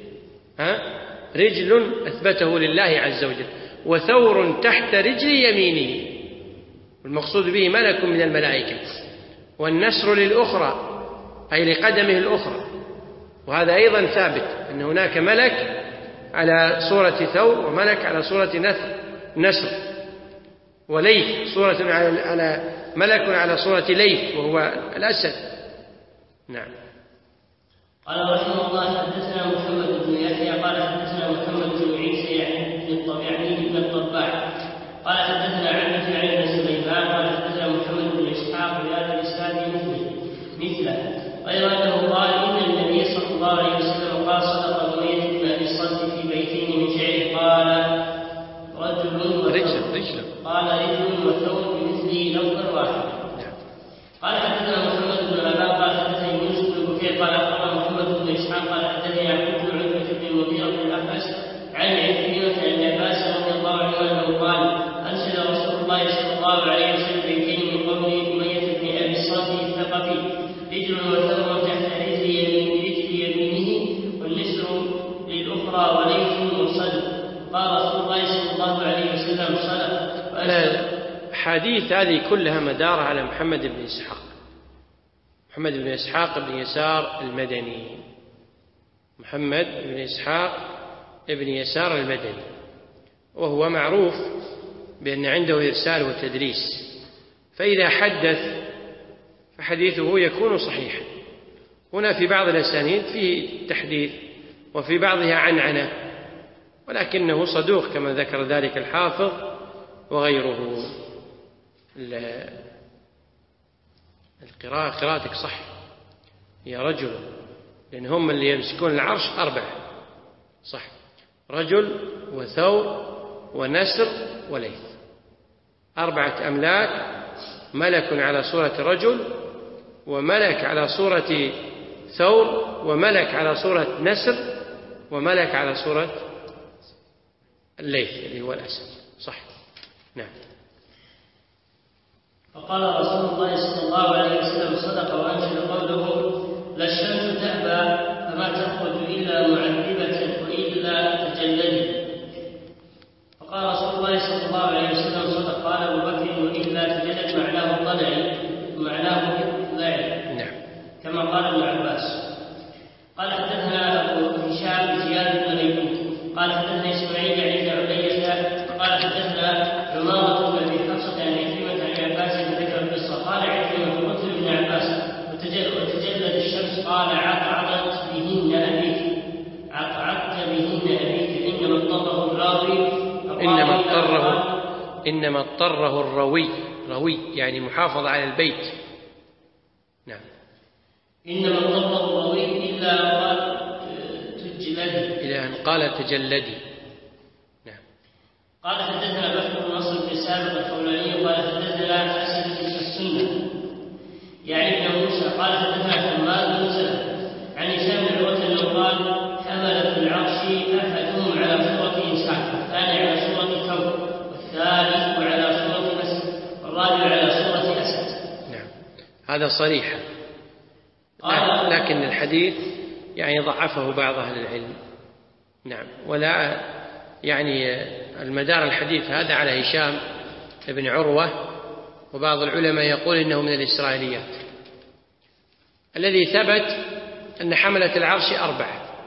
رجل أثبته لله عز وجل، وثور تحت رجل يمينه، المقصود به ملك من الملائكة، والنسر للأخرى أي لقدمه الأخرى، وهذا أيضا ثابت أن هناك ملك على صورة ثور وملك على صورة نسر، وليث صورة على ملك على صورة ليث وهو الأسد. نعم. قال رحمه الله: حدثنا محمد بن يحيى قال حدثنا محمد بن عيسى يعني بن الطباع قال حدثنا عبد عن سليمان قال حدثنا محمد بن إسحاق بهذا الإسناد مثله، غير أنه قال: إن النبي صلى الله عليه وسلم قال: صدق أمية بن أبي الصلت في بيتين من شعر، قال رجل وثور بمثل لفظ واحد. قال حدثنا محمد بن أبا قال حدثني يونس بن بكير قال أخبرنا محمد بن إسحاق قال حدثني يعقوب بن عتبة بن المغيرة بن الأخنس عن عكرمة عن عباس رضي الله عنه أنه قال: أنزل رسول الله صلى الله عليه وسلم بيتين من قوله أمية بن أبي الصلت الثقفي: رجل وثور تحت رجل يمينه والنسر للأخرى وليث مرصد. قال رسول الله صلى الله عليه وسلم: صدق. الحديث هذه كلها مدارها على محمد بن إسحاق، محمد بن إسحاق بن يسار المدني، محمد بن إسحاق بن يسار المدني، وهو معروف بأن عنده إرسال وتدليس، فإذا حدث فحديثه يكون صحيحا. هنا في بعض الأسانيد فيه تحديث وفي بعضها عنعنة، ولكنه صدوق كما ذكر ذلك الحافظ وغيره. القراءة قراءتك صح، يا رجل، لأن هم اللي يمسكون العرش 4، صح، رجل وثور ونسر وليث. 4 أملاك، ملك على صورة رجل، وملك على صورة ثور، وملك على صورة نسر، وملك على صورة الليث اللي هو الأسد. صح. نعم. فقال رسول الله صلى الله عليه وسلم: صدق وأنزل قوله: لا الشمس تأبى فما تخرج إلا معذبة وإلا تجلدي. فقال رسول الله صلى الله عليه وسلم: صدق. قال أبو بكر: وإلا تجلد معناه طلعي، معناه ضعي. نعم. كما قال ابن عباس. قال حدثنا أبو هشام زياد بن أيوب قال حدثنا إسماعيل يعني بن علية قال حدثنا عمارة بن أبي حفصة عن عكرمة عن عباس بن ذكر القصة. قال عكرمة: قلت لابن عباس: وتجلد الشمس؟ قال: عقعدت بهن أبيك، عقعدت بهن أبيك، إنما اضطره الراوي، إنما اضطره الروي، روي يعني محافظة على البيت. نعم. إنما اضطره الروي إلا قال تجلدي، إلى أن قال تجلدي. نعم. قال حدثنا بكر بن نصر بن سابق الحولاني قال حدثنا أسد السنة يعني بن موسى قال حدثنا حماد بن سلمة عن هشام بن عروة أنه قال: حمل في العرش أحدهم على صورة إنسان، والثاني على صورة كوكب، والثالث على صورة أسد، والرابع على صورة أسد. نعم. هذا صريحة، لكن الحديث يعني ضعفه بعض أهل العلم. نعم. ولا يعني المدار الحديث هذا على هشام بن عروة، وبعض العلماء يقول إنه من الإسرائيليات. الذي ثبت أن حملة العرش 4،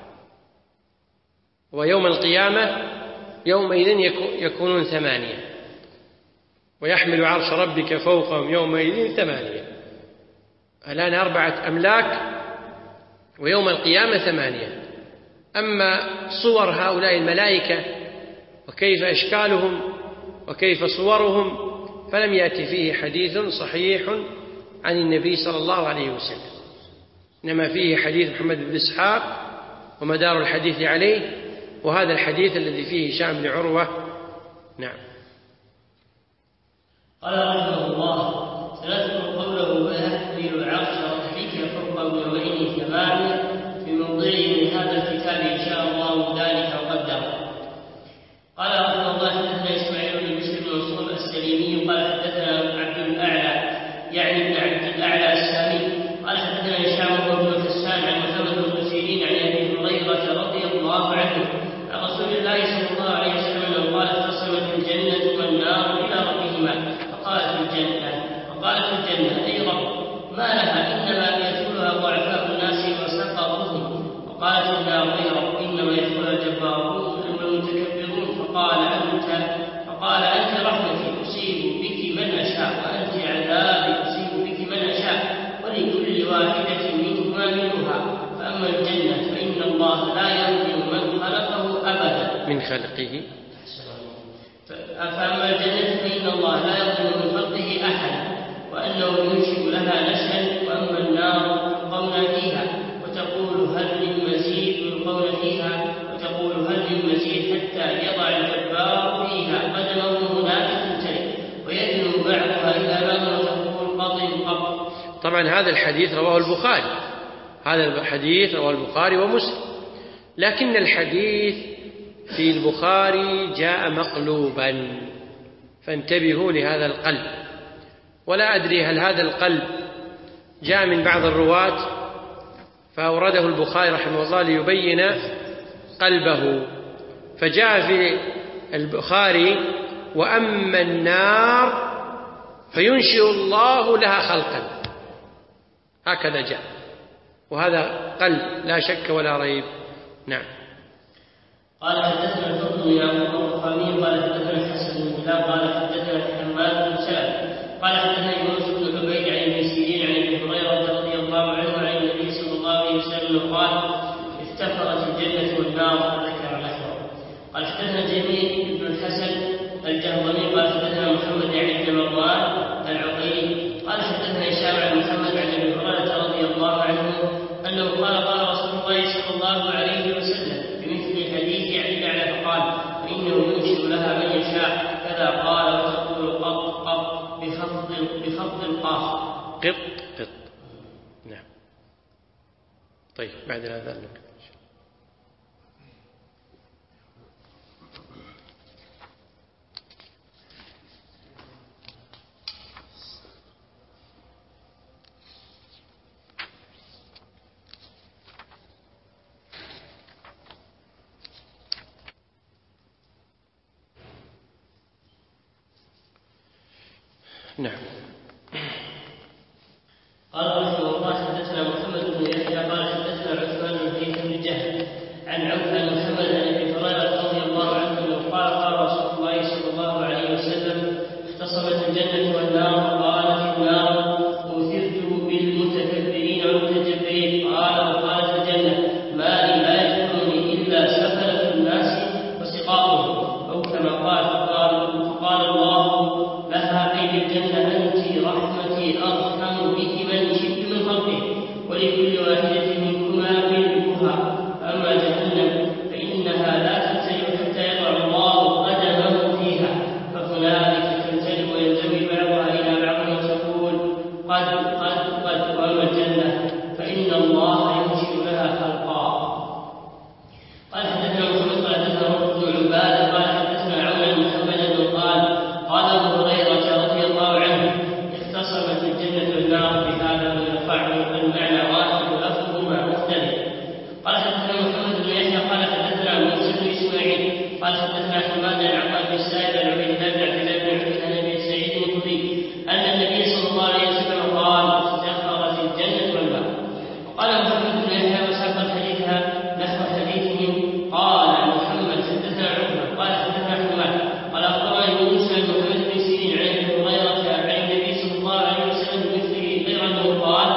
ويوم القيامة يومئذ يكونون 8، ويحمل عرش ربك فوقهم يومئذ 8. الآن 4 أملاك، ويوم القيامة 8. أما صور هؤلاء الملائكة وكيف أشكالهم وكيف صورهم فلم يأتي فيه حديث صحيح عن النبي صلى الله عليه وسلم، إنما فيه حديث محمد بن إسحاق ومدار الحديث عليه، وهذا الحديث الذي فيه هشام بن عروة. نعم. قال رحمه الله: سنذكر قوله: ويحمل العرش ربك فوقهم يومئذ 8 في موضعه من هذا الكتاب إن شاء الله ذلك وقدر. قال رحمه الله: حدثنا إسماعيل بن بشر بن منصور السليمي قال حدثنا عبد الأعلى يعني ابن عبد الأعلى السامي قال حدثنا هشام بن حسان عن محمد بن سيرين عن أبي هريرة رضي الله عنه عن رسول الله صلى الله عليه وسلم أنه قال: اختصمت الجنة والنار إلى ربهما فقالت الجنة: أي رب، ما لها؟ إنما يدخلها ضعفاء الناس وسقطهم. وقالت النار: أي رب، إنما يدخلها الجبارون والمتكبرون. فقال: أنت رحمتي أصيب بك من أشاء، وأنت عذابي أصيب بك من أشاء، ولكل واحدة منهما منها. فأما الجنة فإن الله لا يظلم من خلقه أبدا من خلقه. فأما الجنة فإن الله لا يظلم من خلقه أحدا، وأنه ينشئ لها نشأ. وأما النار يلقون فيها وتقول: هل من مزيد؟ يلقون فيها وتقول: هل من مزيد؟ حتى يضع الجبار فيها قدمه هناك تمتلئ، ويدنو بعضها إلى بعض وتقول: قط. طبعا هذا الحديث رواه البخاري، هذا الحديث رواه البخاري ومسلم، لكن الحديث في البخاري جاء مقلوبا، فانتبهوا لهذا القلب. ولا أدري هل هذا القلب جاء من بعض الرواة فأورده البخاري رحمه الله ليبين قلبه، فجاء في البخاري: وأما النار فينشئ الله لها خلقا، هكذا جاء، وهذا قلب لا شك ولا ريب. نعم. قال حدثنا الفضل بن يعقوب الرقامي قال حدثنا الحسن بن هلال قال حدثنا حماد بن سلمة قال حدثنا يونس بن عبيد عن ابن سيرين عن ابي هريرة رضي الله عنه عن النبي صلى الله عليه وسلم قال: افتقرت الجنة والنار فذكر نحوه. قال حدثنا جميل بن الحسن الجهضمي قال حدثنا محمد بن مروان العقيلي قال حدثنا هشام عن محمد عن ابي هريرة رضي الله عنه انه قال رسول الله صلى الله عليه وسلم بمثل حديث عن الأعلى فقال: فإنه ينشئ لها من قط قط. نعم. طيب بعد هذا نعم. قال رحمه الله حدثنا محمد بن يحيى قال حدثنا عثمان بن زيد بن جهل عن عوف بن محمد عن ابي هريره رضي الله عنه قال قال رسول الله صلى الله عليه وسلم اختصمت الجنه والنار قالت النار اوثرت بالمتكبرين والمتجبرين قالت الجنه ما لي لا يدخلني الا سفله الناس وسقاطهم او كما فقال الله لها أي الجنة أنت رحمتي أرحم بك من شئت من خلقه ولكل واحدة منكما ملكها أما جهنم فإنها لا تنزل حتى يضع الله قدمه فيها فهنالك تنزل وينزوي بعضها إلى بعض وتقول قد وأما الجنة فإن الله ينشئ لها خلقا. قال حدثنا محمد قال حدثنا رب بن عبادة قال حدثنا عون بن محمد قال أبو هريرة رضي الله عنه اختصمت الجنة والنار بهذا ويرفع المعنى واحد ولفظهما مختلف. قال حدثنا محمد بن يحيى قال حدثنا موسى بن إسماعيل قال حدثنا حماد عن عطاء بن السائب عن عبيد الله بن عبد الله بن عبيد عن أبي سعيد الخدري أن النبي صلى الله عليه وسلم قال افتخرت الجنة والنار. وقال محمد بن يحيى وساق الحديث نحو حديثهم. قال محمد حدثنا عمر قال حدثنا حماد قال أخبرني موسى بن محمد بن سيرين عن أبي هريرة عن النبي صلى الله عليه وسلم بمثله غير أنه قال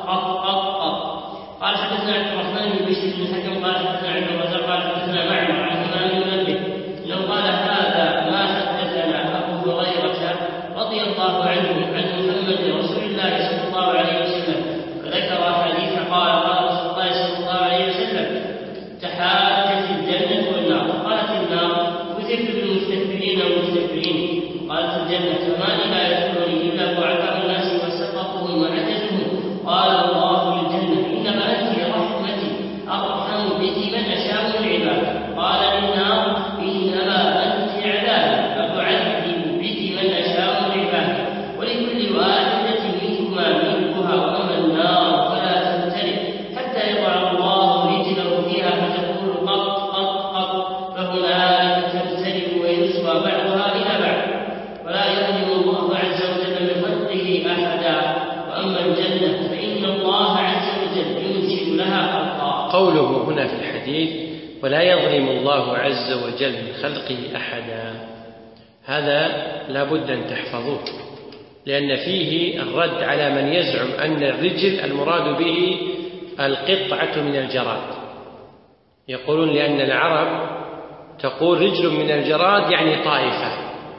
قط. قال حدثنا عبد الرحمن بن بشر بن الحكم قال حدثنا عبد الرزاق قال حدثنا معمر عن همام بن منبه انه قال هذا ما حدثنا ابو هريره رضي الله عنه عن محمد رسول الله صلى الله عليه وسلم فذكر حديث قال رسول الله صلى الله عليه وسلم تحاجت الجنه والنار قالت النار وثقت بالمستكبرين والمستكبرين قالت الجنه فما لا يدخلني الا ضعفاء الناس وسقطهم وعجزهم قال الله للجنه انما انت رحمتي ارحم بك من اشاء من عبادي قال للنار انما انت عذابي فاعذب بك من اشاء من عبادي ولكل واحده منكما ملكها واما النار فلا تمتلئ حتى يضع الله رجله فيها فتقول قط فهنالك تمتلئ ويسوى بعضها الى بعض ولا يظلم الله عز وجل من خلقه احدا واما الجنه فان الله عز وجل ينشئ لها خلقا. قوله هنا في الحديث ولا يظلم الله عز وجل من خلقه أحدا هذا لا بد أن تحفظوه لأن فيه الرد على من يزعم أن الرجل المراد به القطعة من الجراد. يقولون لأن العرب تقول رجل من الجراد يعني طائفة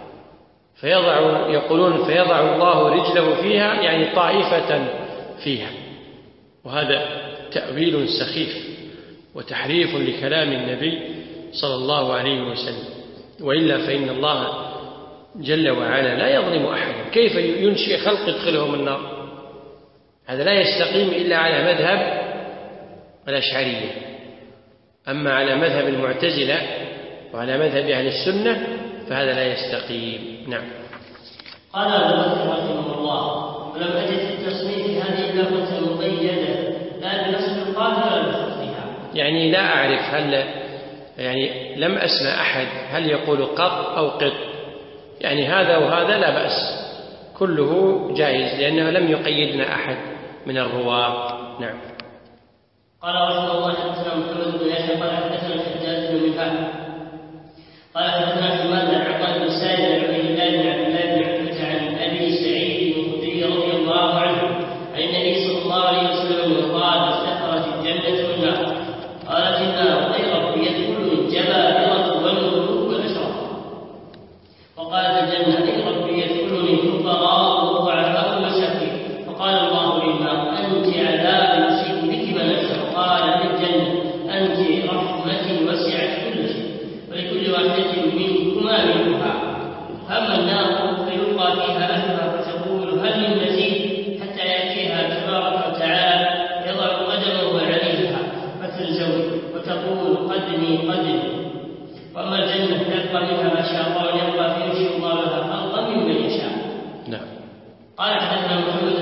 يقولون فيضع الله رجله فيها يعني طائفة فيها وهذا تأويل سخيف وتحريف لكلام النبي صلى الله عليه وسلم وإلا فإن الله جل وعلا لا يظلم أحدا. كيف ينشئ خلق يدخلهم النار؟ هذا لا يستقيم إلا على مذهب الأشعرية. أما على مذهب المعتزلة وعلى مذهب أهل السنة فهذا لا يستقيم. نعم. قال أبو بكر رحمه الله ولم أجد في التصنيف هذه اللفظة مقيدة لا بنصب القاف ولا بخفها. يعني لا أعرف هل لم أسمع أحد هل يقول قط أو قط يعني هذا وهذا لا بأس كله جائز لأنه لم يقيدنا أحد من الرواة. نعم. قال رحمه الله حدثنا محمد بن يحيى قال حدثنا الحجاج بن منهال قال حدثنا حماد عن عطاء بن السائب عن عبيد الله بن عبد الله بن عتبة عن أبي سعيد الخدري رضي الله عنه عن النبي صلى الله عليه وسلم قال افتخرت الجنة والنار قالت النار أي رب يدخلني الجبابرة والملوك والأشراف وقالت الجنة أي رب يدخلني الفقراء والضعفاء والمساكين فقال الله للنار أنت عذابي يصيب بك من أشاء قال للجنة أنت رحمتي وسعت كل شيء ولكل واحدة منكما ملكها. أما النار فيلقى فيها أهلها فتقول هل من مزيد حتى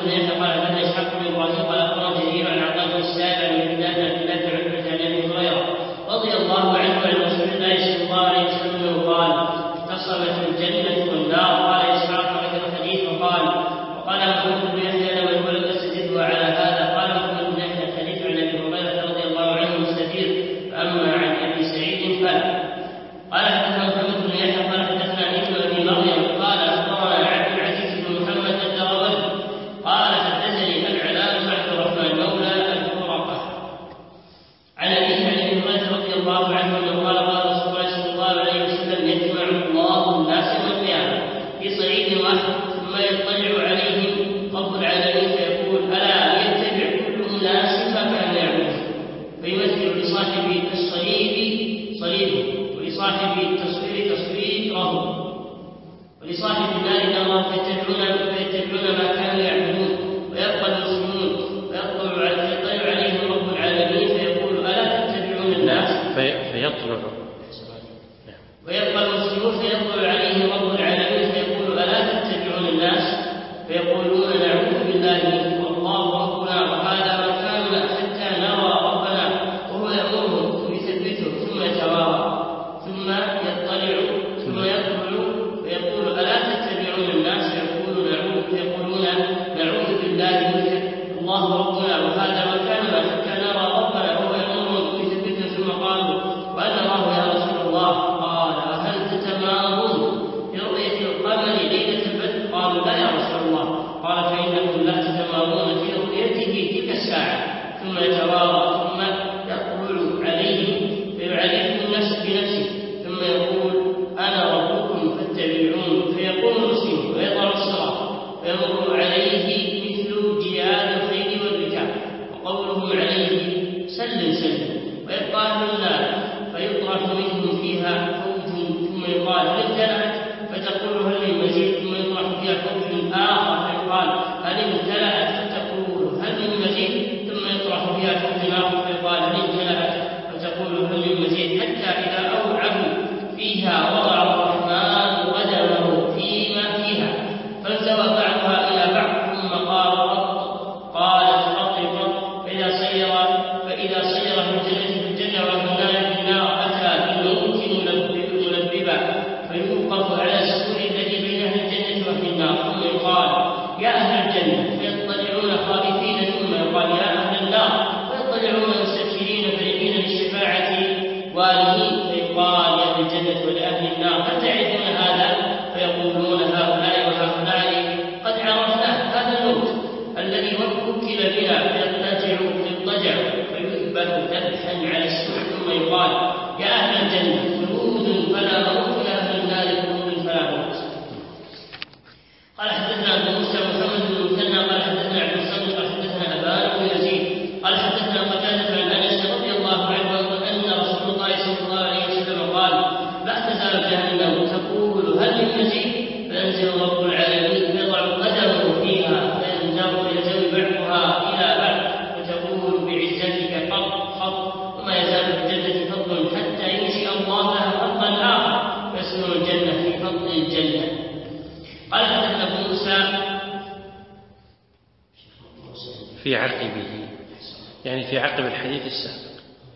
بن يحيى قال حدثنا إسحاق بن إبراهيم قال أخبرنا جرير عن عطاء بن السائب عن مقداد بن عبد الله بن عتبة عن أبي هريرة رضي الله عنه عن رسول الله صلى الله عليه وسلم قال اختصمت الجنة والنار. قال إسحاق وذكر الحديث وقال محمد بن يحيى لم يقل أستدل على هذا. قال محمد بن يحيى الحديث عن أبي هريرة رضي الله عنه مستدير فأما عن أبي سعيد فلا. قال حدثنا محمد بن يحيى قال حدثنا ابن أبي مريم قال أخبرنا عبد العزيز بن محمد الدراوردي قال حدثني العلاء بن عبد الرحمن مولى الفرقة عن أبيه عن أبي هريرة رضي الله عنه أنه قال قال رسول الله صلى الله عليه وسلم يجمع الله الناس يوم القيامة في صعيد واحد ثم يطلع عليهم رب العالمين فيقول ألا يتبع كل الناس ما كان يعبدون فيمثل لصاحب الصليب صليبه ولصاحب التصوير تصويره ولصاحب النار نارا فيتبعون ما كانوا يعبدون ويبقى المسلمون فيطلع عليهم رب العالمين فيقول ألا تتبعون الناس ويبقى المسلمون فيطلع عليهم رب العالمين فيقول ألا تتبعون الناس فيقولون نعوذ بالله منك والله ربنا وهذا مكاننا حتى نرى ربنا وهو يأمرهم ويثبتهم ثم يتوارى ثم يطلع فيقول ألا تتبعون الناس فيقولون نعوذ بالله منك الله ربنا وهذا مكاننا حتى نرى ربنا وهو يأمرهم ويثبتهم ثم قالوا وأن الله يا رسول الله قال هل تتمارون برؤية القمر ليلة البدر قالوا لا يا رسول الله قال فإنكم لا تتمارون في رؤيته تلك الساعة ثم يتوارى ثم يطلع عليهم فيعرفهم النفس بنفسه ثم يقول أنا ربكم فاتبعون فيقوم المسلم ويضع الصراط ويمر عليه مثل جياد الخيل والركاب وقولهم عليه سلم ويبقى أهل النار فيطرح منهم فيها فوج ثم يقال هل امتلأت فتقول هل من مزيد ثم يطرح فيها فوج آخر فيقال هل امتلأت فتقول هل من مزيد ثم يطرح فيها فوج آخر فيقال هل امتلأت فتقول هل من مزيد حتى إذا أوعبوا فيها وضع الرحمن قدمه فيما فيها فانزوى بعضها إلى بعض ثم قالت رطب فإذا صير في الجنة وأهل النار أتى بالموت ملببا فيوقف على السور الذي بين أهل الجنة وأهل النار ثم يقال يا أهل الجنة فيطلعون خائفين ثم يقال يا أهل النار فيطلعون مستبشرين فرحين للشفاعة والهين فيقال يا أهل الجنة ولأهل النار هل تعرفون هذا فيقولون هؤلاء وهؤلاء قد عرفناه هذا الموت الذي وكل بنا فيضطجع فيذبح ذبحا على السوء ثم يقال يا أهل الجنة خلود فلا موت يا أهل النار خلود فلا موت. قال حدثنا أبو موسى محمد بن المثنى قال حدثنا عبد الصمد قال حدثنا أبان بن يزيد قال حدثنا قتادة عن أنس رضي الله عنه أن رسول الله صلى الله عليه وسلم قال لا تزال جهنم تقول هل من مزيد فينزل رب العالمين فيضع قدمه فيها فينزوي بعضها إلى بعض وتقول بعزتك خط وما يزال في الجنة فضل حتى ينشئ الله لها خلقا آخر فيسكن الجنة في فضل الجنة. قال حدثنا أبو موسى في عقبه يعني في عقب الحديث السابق.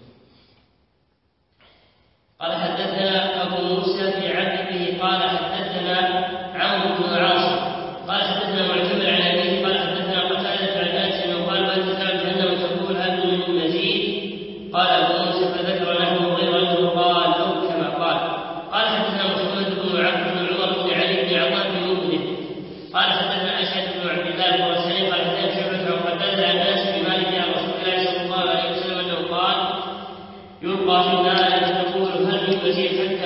قال حدثنا أبو موسى في عقبه قال حدثنا عمرو بن عاصم قال حدثنا معتمر عن أبيه قال حدثنا قتادة عن أنس أنه قال لا تزال جهنم تقول هل من مزيد قال أبو موسى فذكر له غير أنه قال أو كما قال حدثنا محمد بن عبد بن عمر بن علي بن عطاء بن مذنب قال حدثنا أشهد بن عبد الله الخراساني قال حدثنا شعبة عن قتادة عن أنس بن مالك عن رسول الله صلى الله عليه وسلم أنه قال يلقى في النار فتقول هل من مزيد حتى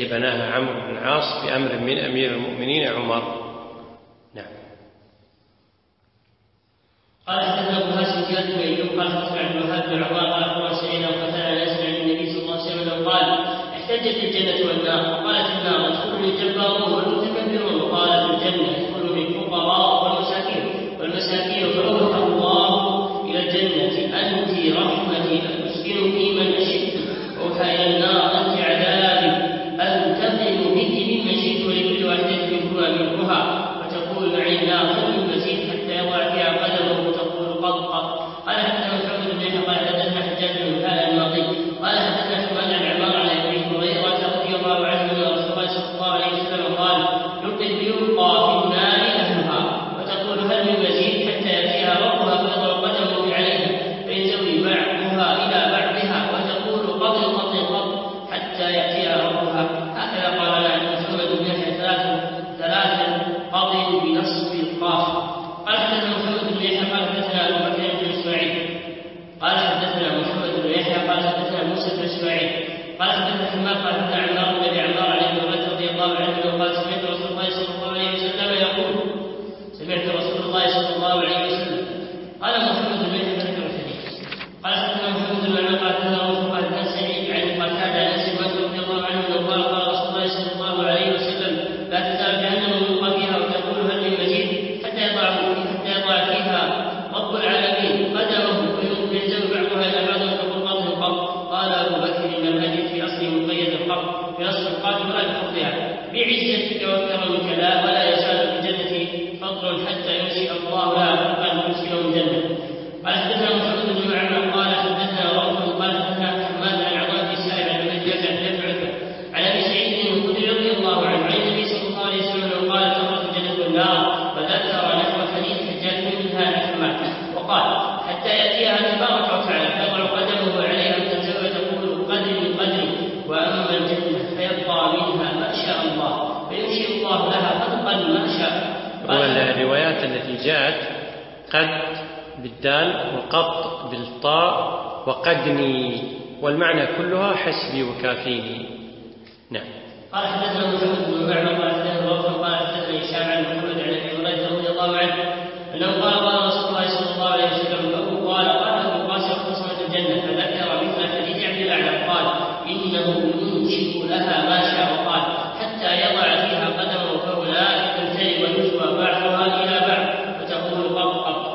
التي بناها عمرو بن العاص بأمر من أمير المؤمنين عمر. نعم. قال حدثنا ابو هاشم زياد بن ايوب قال حدثنا عبد الوهاب بن عمار قال اخبرنا سعيد وقتل انس عن النبي صلى الله عليه وسلم قال احتجت الجنه والنار وقالت النار ادخلني الجبارون والمتكبرون وقالت الجنه ادخلني الفقراء والمساكين فاوحى الله الى الجنه انت رحمتي اسكنك من اشئت واوحى الى النار انت عذابي انتقم بك ممن شئت ولكل واحده منكما ملكها وتقول معي النار هل من مزيد حتى يضع فيها قدمه وتقول قط. قال حدثنا محمد بن يحيى قال حدثنا حجاج بن هلال الماضي قال حدثنا حماد عن عمار عن ابي هريره رضي الله عنه ان رسول الله صلى الله عليه وسلم قال يلقى في النار اهلها وتقول هل من مزيد حتى ياتيها ربها فيضع قدمه عليها فينزوي بعضها الى بعضها وتقول قط حتى ياتيها ربها. هكذا قال لنا محمد بن يحيى ثلاثا قط بنصب القاف. قال حدثنا محمد بن يحيى قال حدثنا ابو بكر بن اسماعيل قال حدثنا محمد بن يحيى قال حدثنا موسى بن اسماعيل قال حدثنا حماد قال حدثنا عمار بن ابي عمار عن ابي هريره رضي الله عنه قال سمعت رسول الله صلى الله عليه وسلم قال محمد بن يحيى ذكر الحديث. قال حدثنا محمد بن عمر قال حدثنا روح قال حدثنا سعيد عن قتاده عن انس رضي الله عنه قال قال رسول الله صلى الله عليه وسلم لا تزال جهنم يلقى فيها وتقول هل من مزيد حتى يضع فيها رب العالمين قدمه وينزل بعضها الى بعض وتقول قط. قال ابو بكر ان الحديث في اصله مقيد القط في اصل القات ولا بفضلها بعزتك وكرمك لا ولا يزال في الجنه فضل حتى ينشئ الله لها فرقا يسكنه الجنه. قال حدثنا محمد بن معمر قال حدثنا روح قال حدثنا حماد عن عطاء بن سائب عن ابي جعفر بن عتبه عن ابي سعيد الخدري رضي الله عنه عن النبي صلى الله عليه وسلم قال تخرج الجنه والنار فذكر نحو حديث حجاج منها حماد وقال حتى ياتيها تبارك وتعالى فيضع قدمه عليها فتنزل وتقول قدري واما الجنه فيبقى منها ما شاء الله فينشئ الله لها خلقا ما شاء. والروايات التي جاءت قد بالدال وقط بالطاء وقدني والمعنى كلها حسبي وكافيني. نعم. قال حدثنا محمد بن معمر قال حدثنا روح قال حدثنا هشام عن محمد عن ابي هريره رضي الله عنه انه قال رسول الله صلى الله عليه وسلم قال ابو قاسم اختصمت الجنه فذكر مثل حديث عبد الاعلى قال انه ينشئ لها ما شاء وقال حتى يضع فيها قدمه فهناك تمتلئ ويسوى بعضها الى بعض وتقول قط.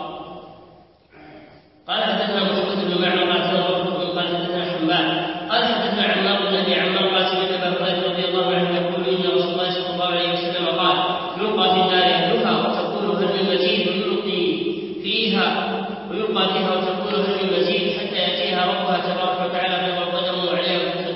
قال حدثنا محمد بن معمر قال حدثنا حماد قال حدثنا عمار بن ابي عمار قال سمعت ابا هريره رضي الله عنه يقول ان رسول الله صلى الله عليه وسلم قال يلقى في النار اهلها وتقول هل من مزيد ويلقى فيها وتقول هل من مزيد حتى ياتيها ربها تبارك وتعالى فيضع قدمه عليها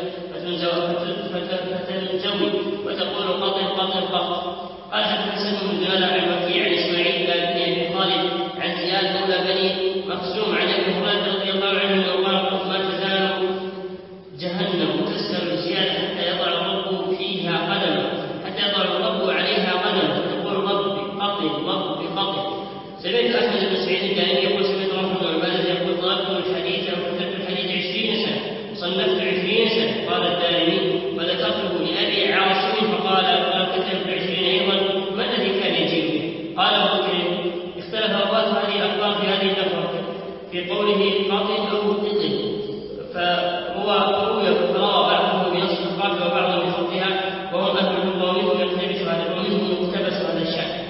فتنزوي وتقول قط. قال حدثنا سلم بن جلال عن وكيع عن اسماعيل بن ابي خالد عن زياد مولى بني مخزوم عن ابي هريره رضي الله عنه انه قال ما تزال جهنم تسكر زياده حتى يضع الرب فيها قدمه حتى يضع الرب عليها قدمه تقول رب بقط. سمعت احمد بن سعيد الدارمي يقول سمعت رحمه بن عباده يقول طلبت الحديث وكتبت الحديث 20 سنه وصنفت 20 سنه. قال الدارمي وذكرته لابي عاصم فقال كتبت 20 ايضا ما الذي كان يجيبه. قال ابو بكر اختلف اوقات هذه الاخبار في هذه اللفظه في قوله قط او قط فهو روى بعضهم بنص القاف وبعضهم بخطها وهم اهل اللغه ومنهم يقتبس هذا ومنهم يقتبس هذا الشأن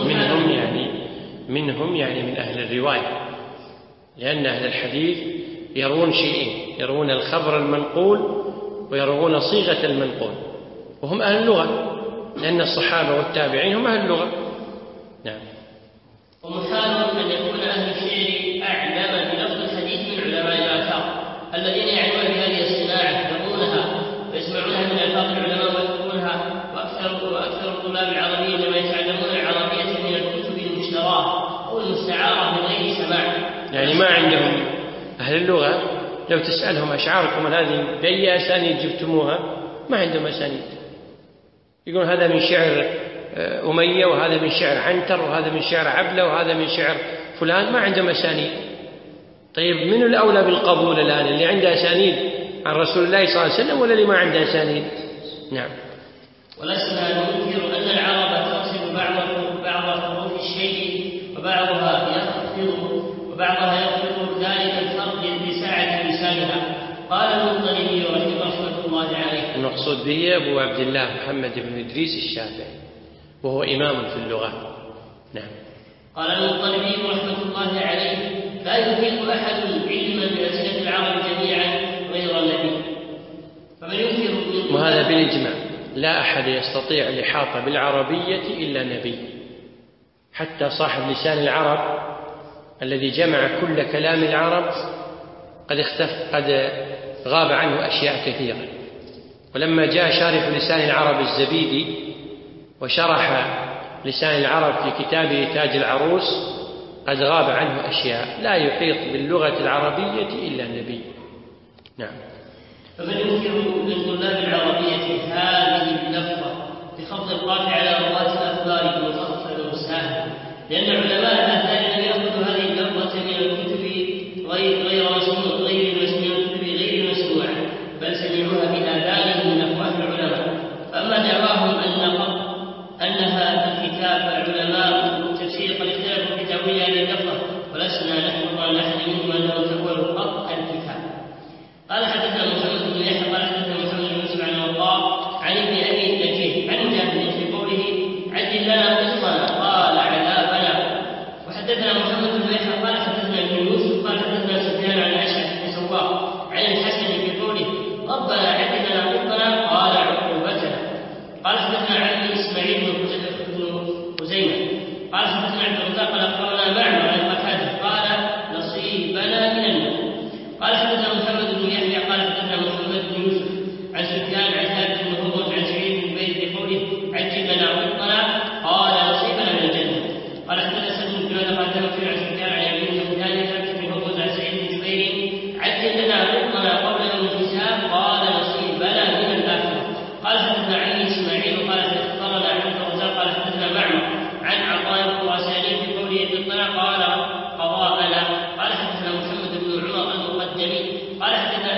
منهم يعني من أهل الرواية لأن أهل الحديث يرون شيئين يرون الخبر المنقول ويرون صيغة المنقول وهم أهل اللغة لأن الصحابة والتابعين هم أهل اللغة. نعم. ومحال أن يكون أهل الشعر أعلم بلفظ الحديث من علماء الآثار الذين يعلمون بهذه الصناعة يقولونها ويسمعونها من ألفاظ العلماء ويذكرونها وأكثر الطلاب العربيين لما يتعلمون العربية من الكتب المشتراة أو المستعارة من غير سماع يعني ما عندهم أهل اللغة لو تسألهم أشعاركم هذه بأي أسانيد جبتموها ما عندهم أسانيد يقول هذا من شعر أمية وهذا من شعر عنتر وهذا من شعر عبلة وهذا من شعر فلان ما عندهم أسانيد. طيب من الأولى بالقبول الآن اللي عنده أسانيد عن رسول الله صلى الله عليه وسلم ولا اللي ما عنده أسانيد؟ نعم. ولسنا ننكر أن العرب تقسم بعض حروف الشيء وبعضها يخفض ذلك الفرق بساعة لسانها. قال المطلبي رحمه الله عليه. المقصود به أبو عبد الله محمد بن إدريس الشافعي وهو إمام في اللغة. نعم. قال المطلبي رحمه الله عليه: لا يحيط أحد علما بألسنة العرب جميعا غير النبي. فمن ينكر وهذا بالإجماع، لا أحد يستطيع الإحاطة بالعربية إلا نبي. حتى صاحب لسان العرب الذي جمع كل كلام العرب قد غاب عنه أشياء كثيرة. ولما جاء شارح لسان العرب الزبيدي وشرح لسان العرب في كتابه تاج العروس قد غاب عنه أشياء. لا يحيط باللغة العربية إلا النبي. نعم. فمن ينكر من طلاب العربية هذه اللفظة بخفض القاف على رواة الأخبار المخففة والسهل، لأن علماء الأثار لم يأخذوا هذه اللفظة من الكتب غير مسموعة، بل سمعوها بآذانهم من أفواه العلماء. فأما دعواهم أنها الكتاب العلماء التفسير قد اختلفوا في تأويل هذه اللفظة، ولسنا نحفظ عن أحد منهم أنه تأول قط الكتاب. قال حدثنا محمد بن يحيى قال حدثنا محمد بن يوسف عن وقاص عن ابن أبي نجيح عن مجاهد في قوله: عجل لنا قسطنا قال عذابنا. وحدثنا محمد بن يحيى قال حدثنا ابن يوسف قال حدثنا سفيان عن أشعث بن سواق عن الحسن في قوله: ربنا عجل لنا قسطنا قال عقوبتنا. قال حدثنا عن إسماعيل بن خزيمة قال حدثنا عبد الرزاق قال أخبرنا معمر عن قتادة قال نصيبنا من النار. قال حدثنا محمد بن يحيى قال حدثنا محمد بن يوسف عن سفيان عن ثابت بن هرمز عن سعيد بن جبير بقوله: عجل لنا قسطنا قال نصيبنا من الجنة. قال حدثنا سعد بن جبير قال توفي عن سفيان عن ابي سفيان ثابت بن هرمز عن سعيد بن جبير: عجل لنا قسطنا قبل يوم الحساب قال نصيبنا من الآخرة. قال حدثنا عني إسماعيل قال أخبرنا عبد الرزاق قال حدثنا معمر عن عطاء الخراساني في قوله: قسطنا قال قضاءنا. قال حدثنا محمد بن عمر المقدمي قال حدثنا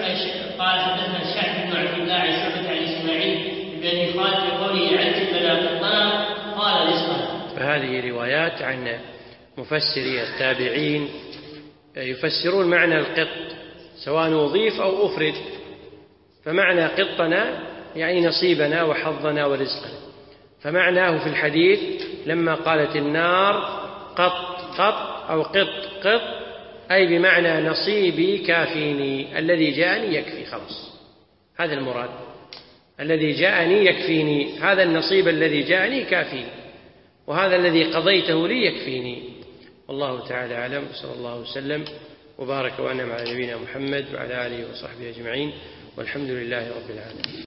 الشعب بن عبد الله عن شعبة عن إسماعيل بن أبي خالد في قوله: عجل لنا قسطنا قال رزقنا. فهذه روايات عن مفسري التابعين يفسرون معنى القط سواء أضيف أو أفرد. فمعنى قطنا يعني نصيبنا وحظنا ورزقنا. فمعناه في الحديث لما قالت النار قط قط أو قط قط أي بمعنى نصيبي كافيني، الذي جاءني يكفي، خلاص هذا المراد. الذي جاءني يكفيني، هذا النصيب الذي جاءني كافيني، وهذا الذي قضيته لي يكفيني. والله تعالى أعلم. صلى الله وسلم وبارك وأنعم على نبينا محمد وعلى آله وصحبه أجمعين، والحمد لله رب العالمين.